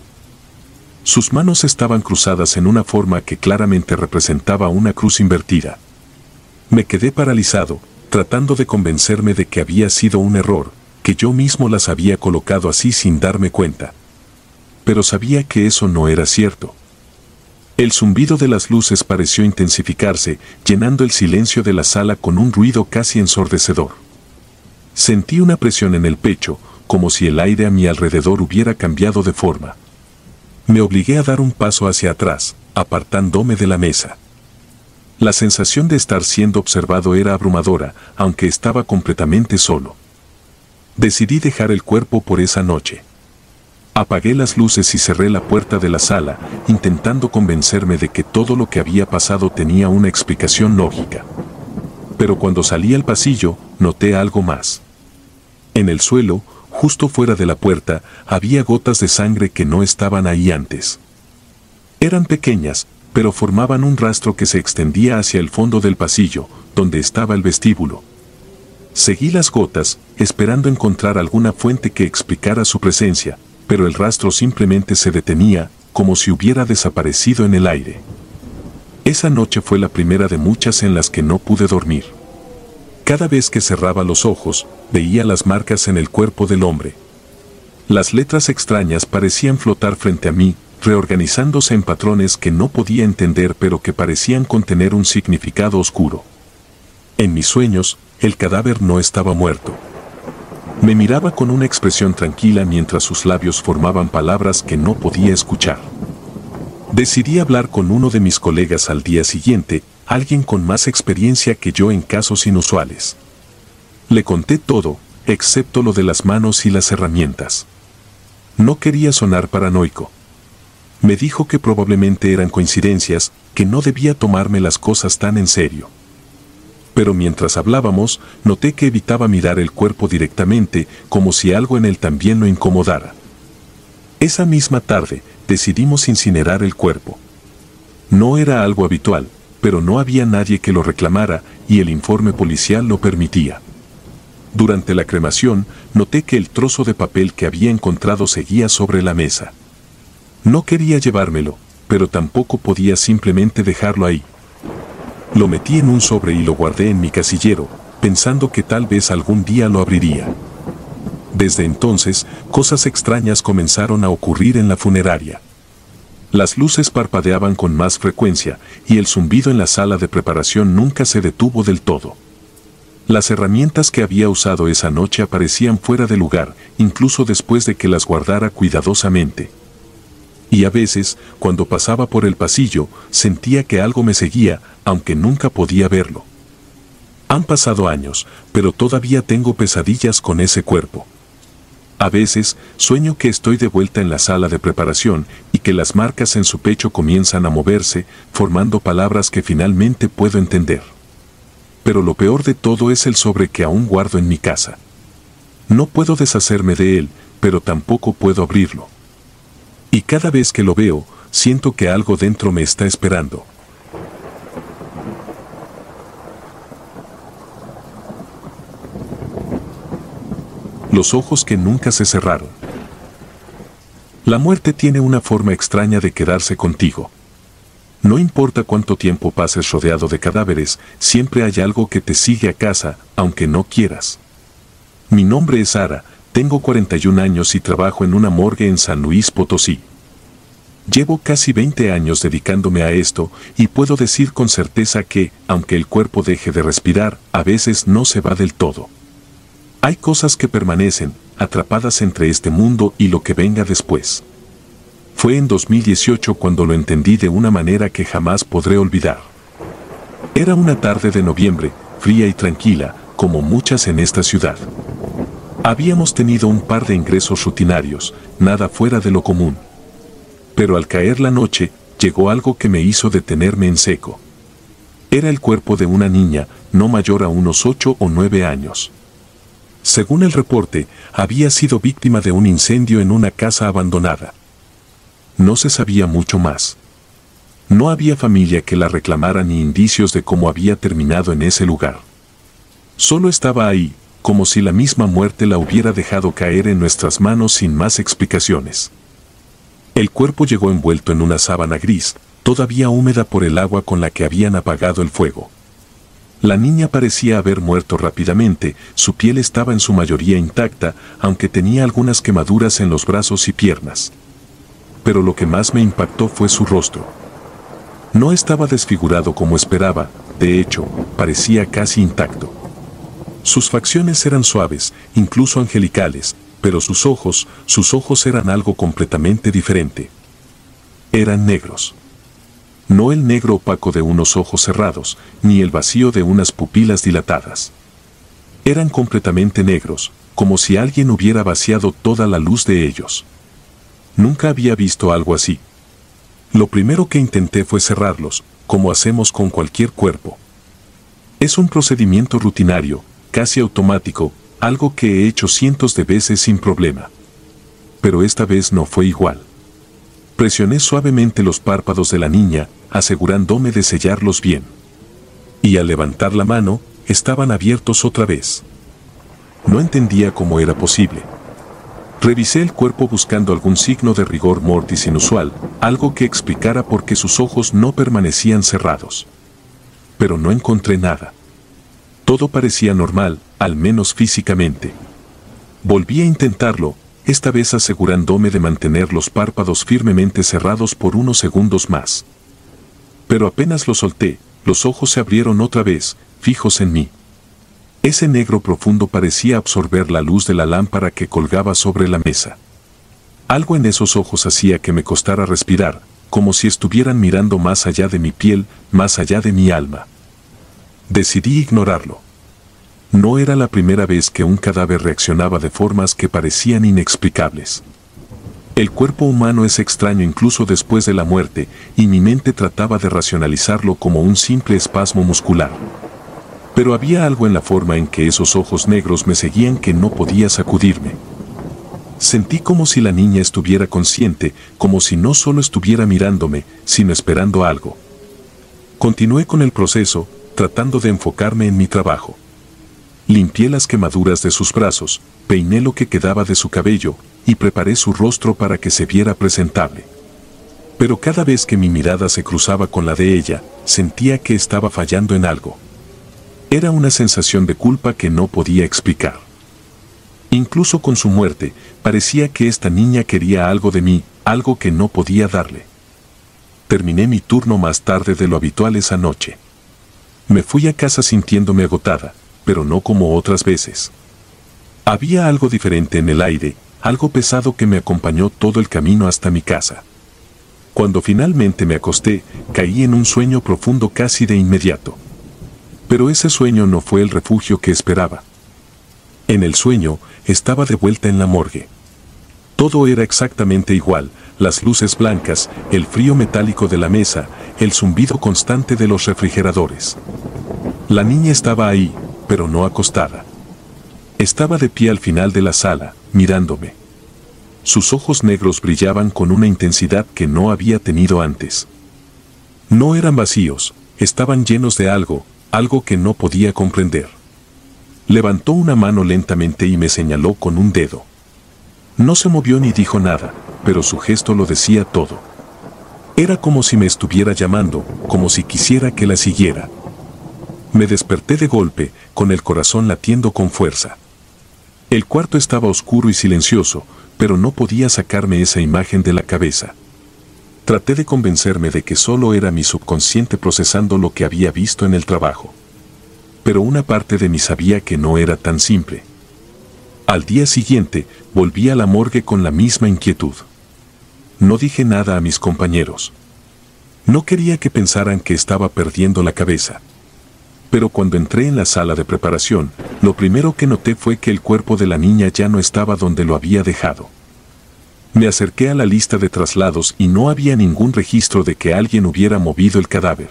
S1: Sus manos estaban cruzadas en una forma que claramente representaba una cruz invertida. Me quedé paralizado, tratando de convencerme de que había sido un error, que yo mismo las había colocado así sin darme cuenta. Pero sabía que eso no era cierto. El zumbido de las luces pareció intensificarse, llenando el silencio de la sala con un ruido casi ensordecedor. Sentí una presión en el pecho, como si el aire a mi alrededor hubiera cambiado de forma. Me obligué a dar un paso hacia atrás, apartándome de la mesa. La sensación de estar siendo observado era abrumadora, aunque estaba completamente solo. Decidí dejar el cuerpo por esa noche. Apagué las luces y cerré la puerta de la sala, intentando convencerme de que todo lo que había pasado tenía una explicación lógica. Pero cuando salí al pasillo, noté algo más. En el suelo, justo fuera de la puerta, había gotas de sangre que no estaban ahí antes. Eran pequeñas, pero formaban un rastro que se extendía hacia el fondo del pasillo, donde estaba el vestíbulo. Seguí las gotas, esperando encontrar alguna fuente que explicara su presencia, pero el rastro simplemente se detenía, como si hubiera desaparecido en el aire. Esa noche fue la primera de muchas en las que no pude dormir. Cada vez que cerraba los ojos, veía las marcas en el cuerpo del hombre. Las letras extrañas parecían flotar frente a mí, reorganizándose en patrones que no podía entender pero que parecían contener un significado oscuro. En mis sueños, el cadáver no estaba muerto. Me miraba con una expresión tranquila mientras sus labios formaban palabras que no podía escuchar. Decidí hablar con uno de mis colegas al día siguiente, alguien con más experiencia que yo en casos inusuales. Le conté todo, excepto lo de las manos y las herramientas. No quería sonar paranoico. Me dijo que probablemente eran coincidencias, que no debía tomarme las cosas tan en serio. Pero mientras hablábamos, noté que evitaba mirar el cuerpo directamente, como si algo en él también lo incomodara. Esa misma tarde, decidimos incinerar el cuerpo. No era algo habitual, pero no había nadie que lo reclamara y el informe policial lo permitía. Durante la cremación, noté que el trozo de papel que había encontrado seguía sobre la mesa. No quería llevármelo, pero tampoco podía simplemente dejarlo ahí. Lo metí en un sobre y lo guardé en mi casillero, pensando que tal vez algún día lo abriría. Desde entonces, cosas extrañas comenzaron a ocurrir en la funeraria. Las luces parpadeaban con más frecuencia y el zumbido en la sala de preparación nunca se detuvo del todo. Las herramientas que había usado esa noche aparecían fuera de lugar, incluso después de que las guardara cuidadosamente. Y a veces, cuando pasaba por el pasillo, sentía que algo me seguía, aunque nunca podía verlo. Han pasado años, pero todavía tengo pesadillas con ese cuerpo. A veces, sueño que estoy de vuelta en la sala de preparación y que las marcas en su pecho comienzan a moverse, formando palabras que finalmente puedo entender. Pero lo peor de todo es el sobre que aún guardo en mi casa. No puedo deshacerme de él, pero tampoco puedo abrirlo. Y cada vez que lo veo, siento que algo dentro me está esperando. Los ojos que nunca se cerraron. La muerte tiene una forma extraña de quedarse contigo. No importa cuánto tiempo pases rodeado de cadáveres, siempre hay algo que te sigue a casa, aunque no quieras. Mi nombre es Sara, tengo 41 años y trabajo en una morgue en San Luis Potosí. Llevo casi 20 años dedicándome a esto y puedo decir con certeza que, aunque el cuerpo deje de respirar, a veces no se va del todo. Hay cosas que permanecen, atrapadas entre este mundo y lo que venga después. Fue en 2018 cuando lo entendí de una manera que jamás podré olvidar. Era una tarde de noviembre, fría y tranquila, como muchas en esta ciudad. Habíamos tenido un par de ingresos rutinarios, nada fuera de lo común. Pero al caer la noche, llegó algo que me hizo detenerme en seco. Era el cuerpo de una niña, no mayor a unos 8 o 9 años. Según el reporte, había sido víctima de un incendio en una casa abandonada. No se sabía mucho más. No había familia que la reclamara ni indicios de cómo había terminado en ese lugar. Solo estaba ahí, como si la misma muerte la hubiera dejado caer en nuestras manos sin más explicaciones. El cuerpo llegó envuelto en una sábana gris, todavía húmeda por el agua con la que habían apagado el fuego. La niña parecía haber muerto rápidamente, su piel estaba en su mayoría intacta, aunque tenía algunas quemaduras en los brazos y piernas. Pero lo que más me impactó fue su rostro. No estaba desfigurado como esperaba, de hecho, parecía casi intacto. Sus facciones eran suaves, incluso angelicales, pero sus ojos eran algo completamente diferente. Eran negros. No el negro opaco de unos ojos cerrados, ni el vacío de unas pupilas dilatadas. Eran completamente negros, como si alguien hubiera vaciado toda la luz de ellos. Nunca había visto algo así. Lo primero que intenté fue cerrarlos, como hacemos con cualquier cuerpo. Es un procedimiento rutinario, casi automático, algo que he hecho cientos de veces sin problema. Pero esta vez no fue igual. Presioné suavemente los párpados de la niña, asegurándome de sellarlos bien. Y al levantar la mano, estaban abiertos otra vez. No entendía cómo era posible. Revisé el cuerpo buscando algún signo de rigor mortis inusual, algo que explicara por qué sus ojos no permanecían cerrados. Pero no encontré nada. Todo parecía normal, al menos físicamente. Volví a intentarlo, esta vez asegurándome de mantener los párpados firmemente cerrados por unos segundos más. Pero apenas lo solté, los ojos se abrieron otra vez, fijos en mí. Ese negro profundo parecía absorber la luz de la lámpara que colgaba sobre la mesa. Algo en esos ojos hacía que me costara respirar, como si estuvieran mirando más allá de mi piel, más allá de mi alma. Decidí ignorarlo. No era la primera vez que un cadáver reaccionaba de formas que parecían inexplicables. El cuerpo humano es extraño incluso después de la muerte, y mi mente trataba de racionalizarlo como un simple espasmo muscular. Pero había algo en la forma en que esos ojos negros me seguían que no podía sacudirme. Sentí como si la niña estuviera consciente, como si no solo estuviera mirándome, sino esperando algo. Continué con el proceso, tratando de enfocarme en mi trabajo. Limpié las quemaduras de sus brazos, peiné lo que quedaba de su cabello, y preparé su rostro para que se viera presentable. Pero cada vez que mi mirada se cruzaba con la de ella, sentía que estaba fallando en algo. Era una sensación de culpa que no podía explicar. Incluso con su muerte, parecía que esta niña quería algo de mí, algo que no podía darle. Terminé mi turno más tarde de lo habitual esa noche. Me fui a casa sintiéndome agotada, pero no como otras veces. Había algo diferente en el aire, algo pesado que me acompañó todo el camino hasta mi casa. Cuando finalmente me acosté, caí en un sueño profundo casi de inmediato. Pero ese sueño no fue el refugio que esperaba. En el sueño, estaba de vuelta en la morgue. Todo era exactamente igual, las luces blancas, el frío metálico de la mesa, el zumbido constante de los refrigeradores. La niña estaba ahí, pero no acostada. Estaba de pie al final de la sala, mirándome. Sus ojos negros brillaban con una intensidad que no había tenido antes. No eran vacíos, estaban llenos de algo que no podía comprender. Levantó una mano lentamente y me señaló con un dedo. No se movió ni dijo nada, pero su gesto lo decía todo. Era como si me estuviera llamando, como si quisiera que la siguiera. Me desperté de golpe, con el corazón latiendo con fuerza. El cuarto estaba oscuro y silencioso, pero no podía sacarme esa imagen de la cabeza. Traté de convencerme de que solo era mi subconsciente procesando lo que había visto en el trabajo. Pero una parte de mí sabía que no era tan simple. Al día siguiente, volví a la morgue con la misma inquietud. No dije nada a mis compañeros. No quería que pensaran que estaba perdiendo la cabeza. Pero cuando entré en la sala de preparación, lo primero que noté fue que el cuerpo de la niña ya no estaba donde lo había dejado. Me acerqué a la lista de traslados y no había ningún registro de que alguien hubiera movido el cadáver.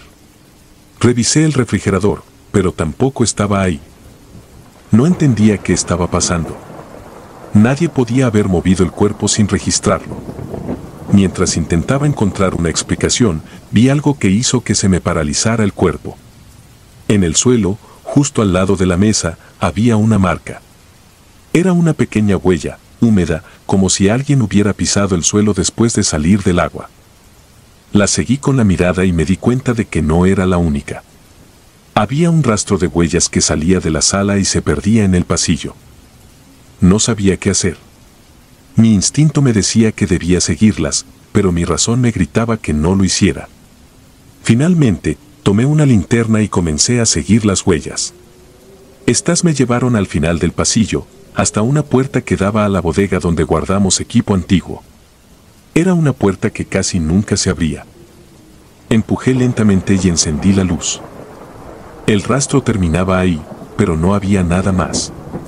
S1: Revisé el refrigerador, pero tampoco estaba ahí. No entendía qué estaba pasando. Nadie podía haber movido el cuerpo sin registrarlo. Mientras intentaba encontrar una explicación, vi algo que hizo que se me paralizara el cuerpo. En el suelo, justo al lado de la mesa, había una marca. Era una pequeña huella, húmeda, como si alguien hubiera pisado el suelo después de salir del agua. La seguí con la mirada y me di cuenta de que no era la única. Había un rastro de huellas que salía de la sala y se perdía en el pasillo. No sabía qué hacer. Mi instinto me decía que debía seguirlas, pero mi razón me gritaba que no lo hiciera. Finalmente, tomé una linterna y comencé a seguir las huellas. Estas me llevaron al final del pasillo, hasta una puerta que daba a la bodega donde guardamos equipo antiguo. Era una puerta que casi nunca se abría. Empujé lentamente y encendí la luz. El rastro terminaba ahí, pero no había nada más.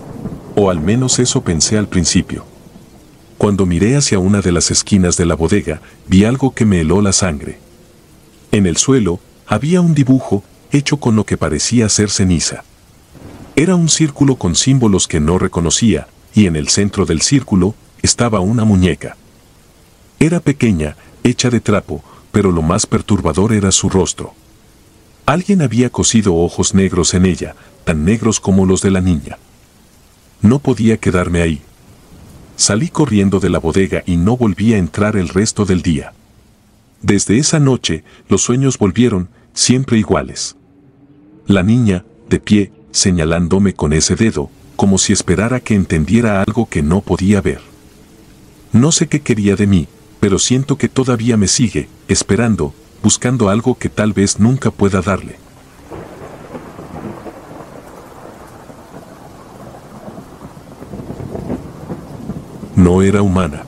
S1: O al menos eso pensé al principio. Cuando miré hacia una de las esquinas de la bodega, vi algo que me heló la sangre. En el suelo, había un dibujo, hecho con lo que parecía ser ceniza. Era un círculo con símbolos que no reconocía, y en el centro del círculo estaba una muñeca. Era pequeña, hecha de trapo, pero lo más perturbador era su rostro. Alguien había cosido ojos negros en ella, tan negros como los de la niña. No podía quedarme ahí. Salí corriendo de la bodega y no volví a entrar el resto del día. Desde esa noche, los sueños volvieron, siempre iguales. La niña, de pie, señalándome con ese dedo, como si esperara que entendiera algo que no podía ver. No sé qué quería de mí, pero siento que todavía me sigue, esperando, buscando algo que tal vez nunca pueda darle. No era humana.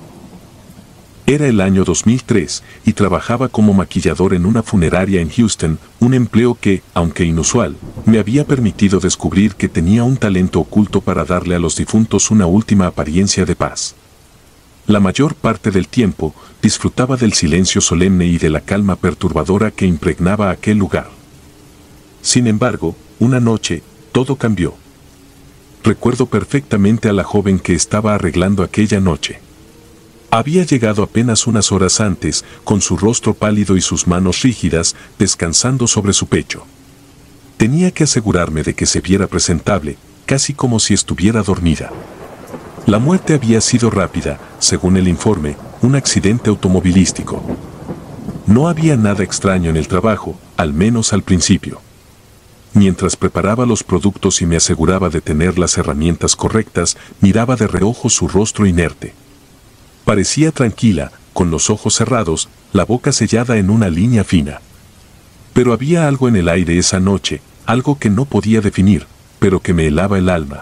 S1: Era el año 2003 y trabajaba como maquillador en una funeraria en Houston, un empleo que, aunque inusual, me había permitido descubrir que tenía un talento oculto para darle a los difuntos una última apariencia de paz. La mayor parte del tiempo disfrutaba del silencio solemne y de la calma perturbadora que impregnaba aquel lugar. Sin embargo, una noche, todo cambió. Recuerdo perfectamente a la joven que estaba arreglando aquella noche. Había llegado apenas unas horas antes, con su rostro pálido y sus manos rígidas, descansando sobre su pecho. Tenía que asegurarme de que se viera presentable, casi como si estuviera dormida. La muerte había sido rápida, según el informe, un accidente automovilístico. No había nada extraño en el trabajo, al menos al principio. Mientras preparaba los productos y me aseguraba de tener las herramientas correctas, miraba de reojo su rostro inerte. Parecía tranquila, con los ojos cerrados, la boca sellada en una línea fina. Pero había algo en el aire esa noche, algo que no podía definir, pero que me helaba el alma.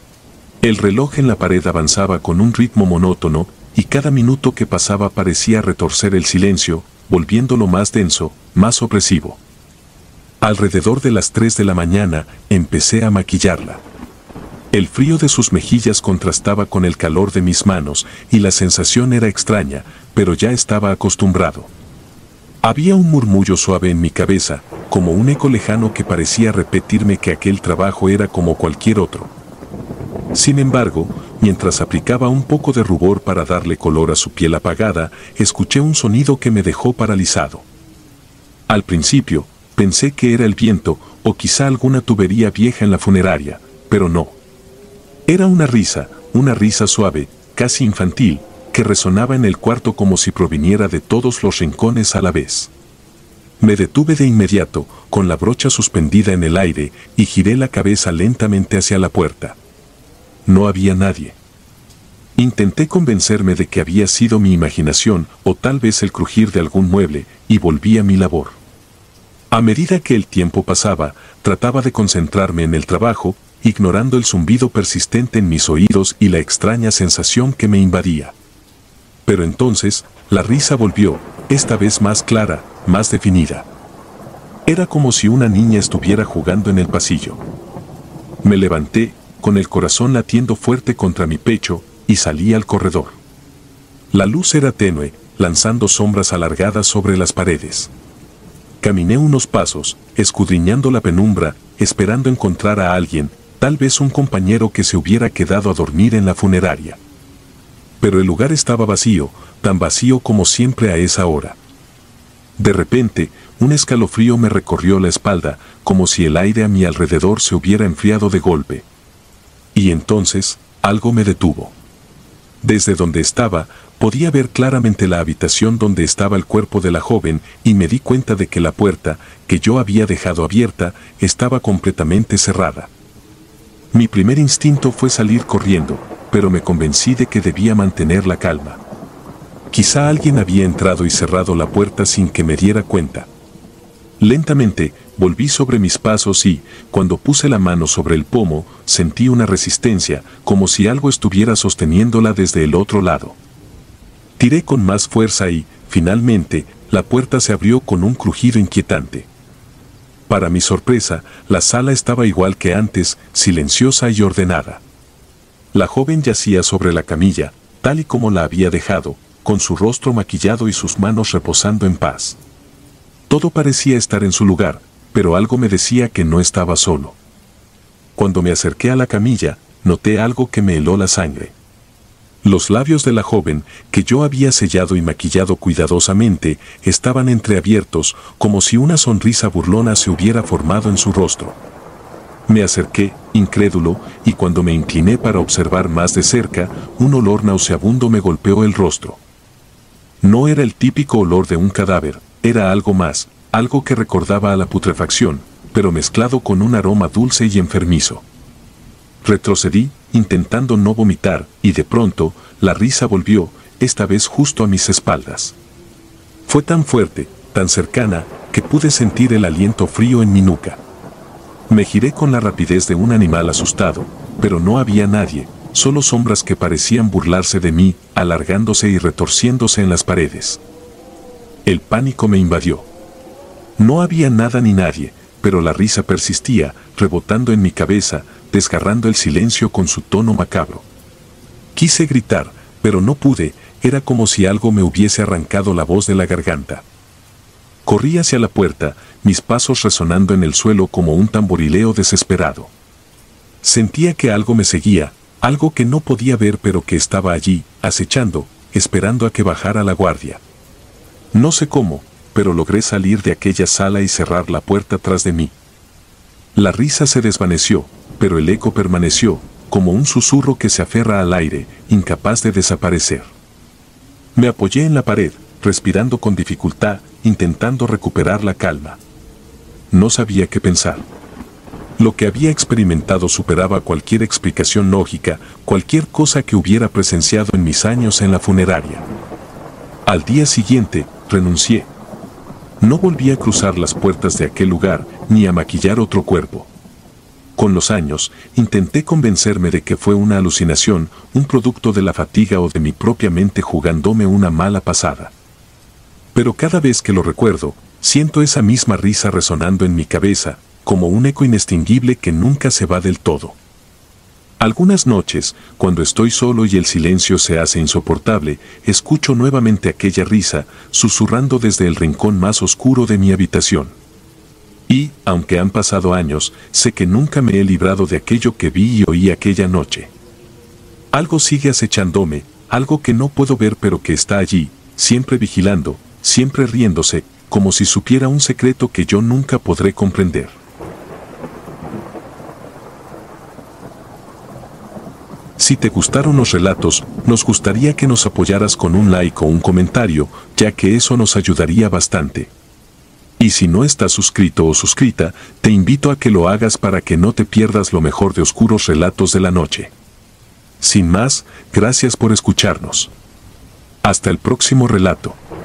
S1: El reloj en la pared avanzaba con un ritmo monótono, y cada minuto que pasaba parecía retorcer el silencio, volviéndolo más denso, más opresivo. Alrededor de las 3 de la mañana, empecé a maquillarla. El frío de sus mejillas contrastaba con el calor de mis manos, y la sensación era extraña, pero ya estaba acostumbrado. Había un murmullo suave en mi cabeza, como un eco lejano que parecía repetirme que aquel trabajo era como cualquier otro. Sin embargo, mientras aplicaba un poco de rubor para darle color a su piel apagada, escuché un sonido que me dejó paralizado. Al principio, pensé que era el viento, o quizá alguna tubería vieja en la funeraria, pero no. Era una risa suave, casi infantil, que resonaba en el cuarto como si proviniera de todos los rincones a la vez. Me detuve de inmediato, con la brocha suspendida en el aire, y giré la cabeza lentamente hacia la puerta. No había nadie. Intenté convencerme de que había sido mi imaginación, o tal vez el crujir de algún mueble, y volví a mi labor. A medida que el tiempo pasaba, trataba de concentrarme en el trabajo, ignorando el zumbido persistente en mis oídos y la extraña sensación que me invadía. Pero entonces, la risa volvió, esta vez más clara, más definida. Era como si una niña estuviera jugando en el pasillo. Me levanté, con el corazón latiendo fuerte contra mi pecho, y salí al corredor. La luz era tenue, lanzando sombras alargadas sobre las paredes. Caminé unos pasos, escudriñando la penumbra, esperando encontrar a alguien, tal vez un compañero que se hubiera quedado a dormir en la funeraria. Pero el lugar estaba vacío, tan vacío como siempre a esa hora. De repente, un escalofrío me recorrió la espalda, como si el aire a mi alrededor se hubiera enfriado de golpe. Y entonces, algo me detuvo. Desde donde estaba, podía ver claramente la habitación donde estaba el cuerpo de la joven y me di cuenta de que la puerta, que yo había dejado abierta, estaba completamente cerrada. Mi primer instinto fue salir corriendo, pero me convencí de que debía mantener la calma. Quizá alguien había entrado y cerrado la puerta sin que me diera cuenta. Lentamente, volví sobre mis pasos y, cuando puse la mano sobre el pomo, sentí una resistencia, como si algo estuviera sosteniéndola desde el otro lado. Tiré con más fuerza y, finalmente, la puerta se abrió con un crujido inquietante. Para mi sorpresa, la sala estaba igual que antes, silenciosa y ordenada. La joven yacía sobre la camilla, tal y como la había dejado, con su rostro maquillado y sus manos reposando en paz. Todo parecía estar en su lugar, pero algo me decía que no estaba solo. Cuando me acerqué a la camilla, noté algo que me heló la sangre. Los labios de la joven, que yo había sellado y maquillado cuidadosamente, estaban entreabiertos, como si una sonrisa burlona se hubiera formado en su rostro. Me acerqué, incrédulo, y cuando me incliné para observar más de cerca, un olor nauseabundo me golpeó el rostro. No era el típico olor de un cadáver, era algo más, algo que recordaba a la putrefacción, pero mezclado con un aroma dulce y enfermizo. Retrocedí, intentando no vomitar, y de pronto, la risa volvió, esta vez justo a mis espaldas. Fue tan fuerte, tan cercana, que pude sentir el aliento frío en mi nuca. Me giré con la rapidez de un animal asustado, pero no había nadie, solo sombras que parecían burlarse de mí, alargándose y retorciéndose en las paredes. El pánico me invadió. No había nada ni nadie, pero la risa persistía, rebotando en mi cabeza, desgarrando el silencio con su tono macabro. Quise gritar, pero no pude, era como si algo me hubiese arrancado la voz de la garganta. Corrí hacia la puerta, mis pasos resonando en el suelo como un tamborileo desesperado. Sentía que algo me seguía, algo que no podía ver pero que estaba allí, acechando, esperando a que bajara la guardia. No sé cómo, pero logré salir de aquella sala y cerrar la puerta tras de mí. La risa se desvaneció, pero el eco permaneció, como un susurro que se aferra al aire, incapaz de desaparecer. Me apoyé en la pared, respirando con dificultad, intentando recuperar la calma. No sabía qué pensar. Lo que había experimentado superaba cualquier explicación lógica, cualquier cosa que hubiera presenciado en mis años en la funeraria. Al día siguiente, renuncié. No volví a cruzar las puertas de aquel lugar, ni a maquillar otro cuerpo. Con los años, intenté convencerme de que fue una alucinación, un producto de la fatiga o de mi propia mente jugándome una mala pasada. Pero cada vez que lo recuerdo, siento esa misma risa resonando en mi cabeza, como un eco inextinguible que nunca se va del todo. Algunas noches, cuando estoy solo y el silencio se hace insoportable, escucho nuevamente aquella risa, susurrando desde el rincón más oscuro de mi habitación. Y, aunque han pasado años, sé que nunca me he librado de aquello que vi y oí aquella noche. Algo sigue acechándome, algo que no puedo ver pero que está allí, siempre vigilando, siempre riéndose, como si supiera un secreto que yo nunca podré comprender. Si te gustaron los relatos, nos gustaría que nos apoyaras con un like o un comentario, ya que eso nos ayudaría bastante. Y si no estás suscrito o suscrita, te invito a que lo hagas para que no te pierdas lo mejor de Oscuros Relatos de la Noche. Sin más, gracias por escucharnos. Hasta el próximo relato.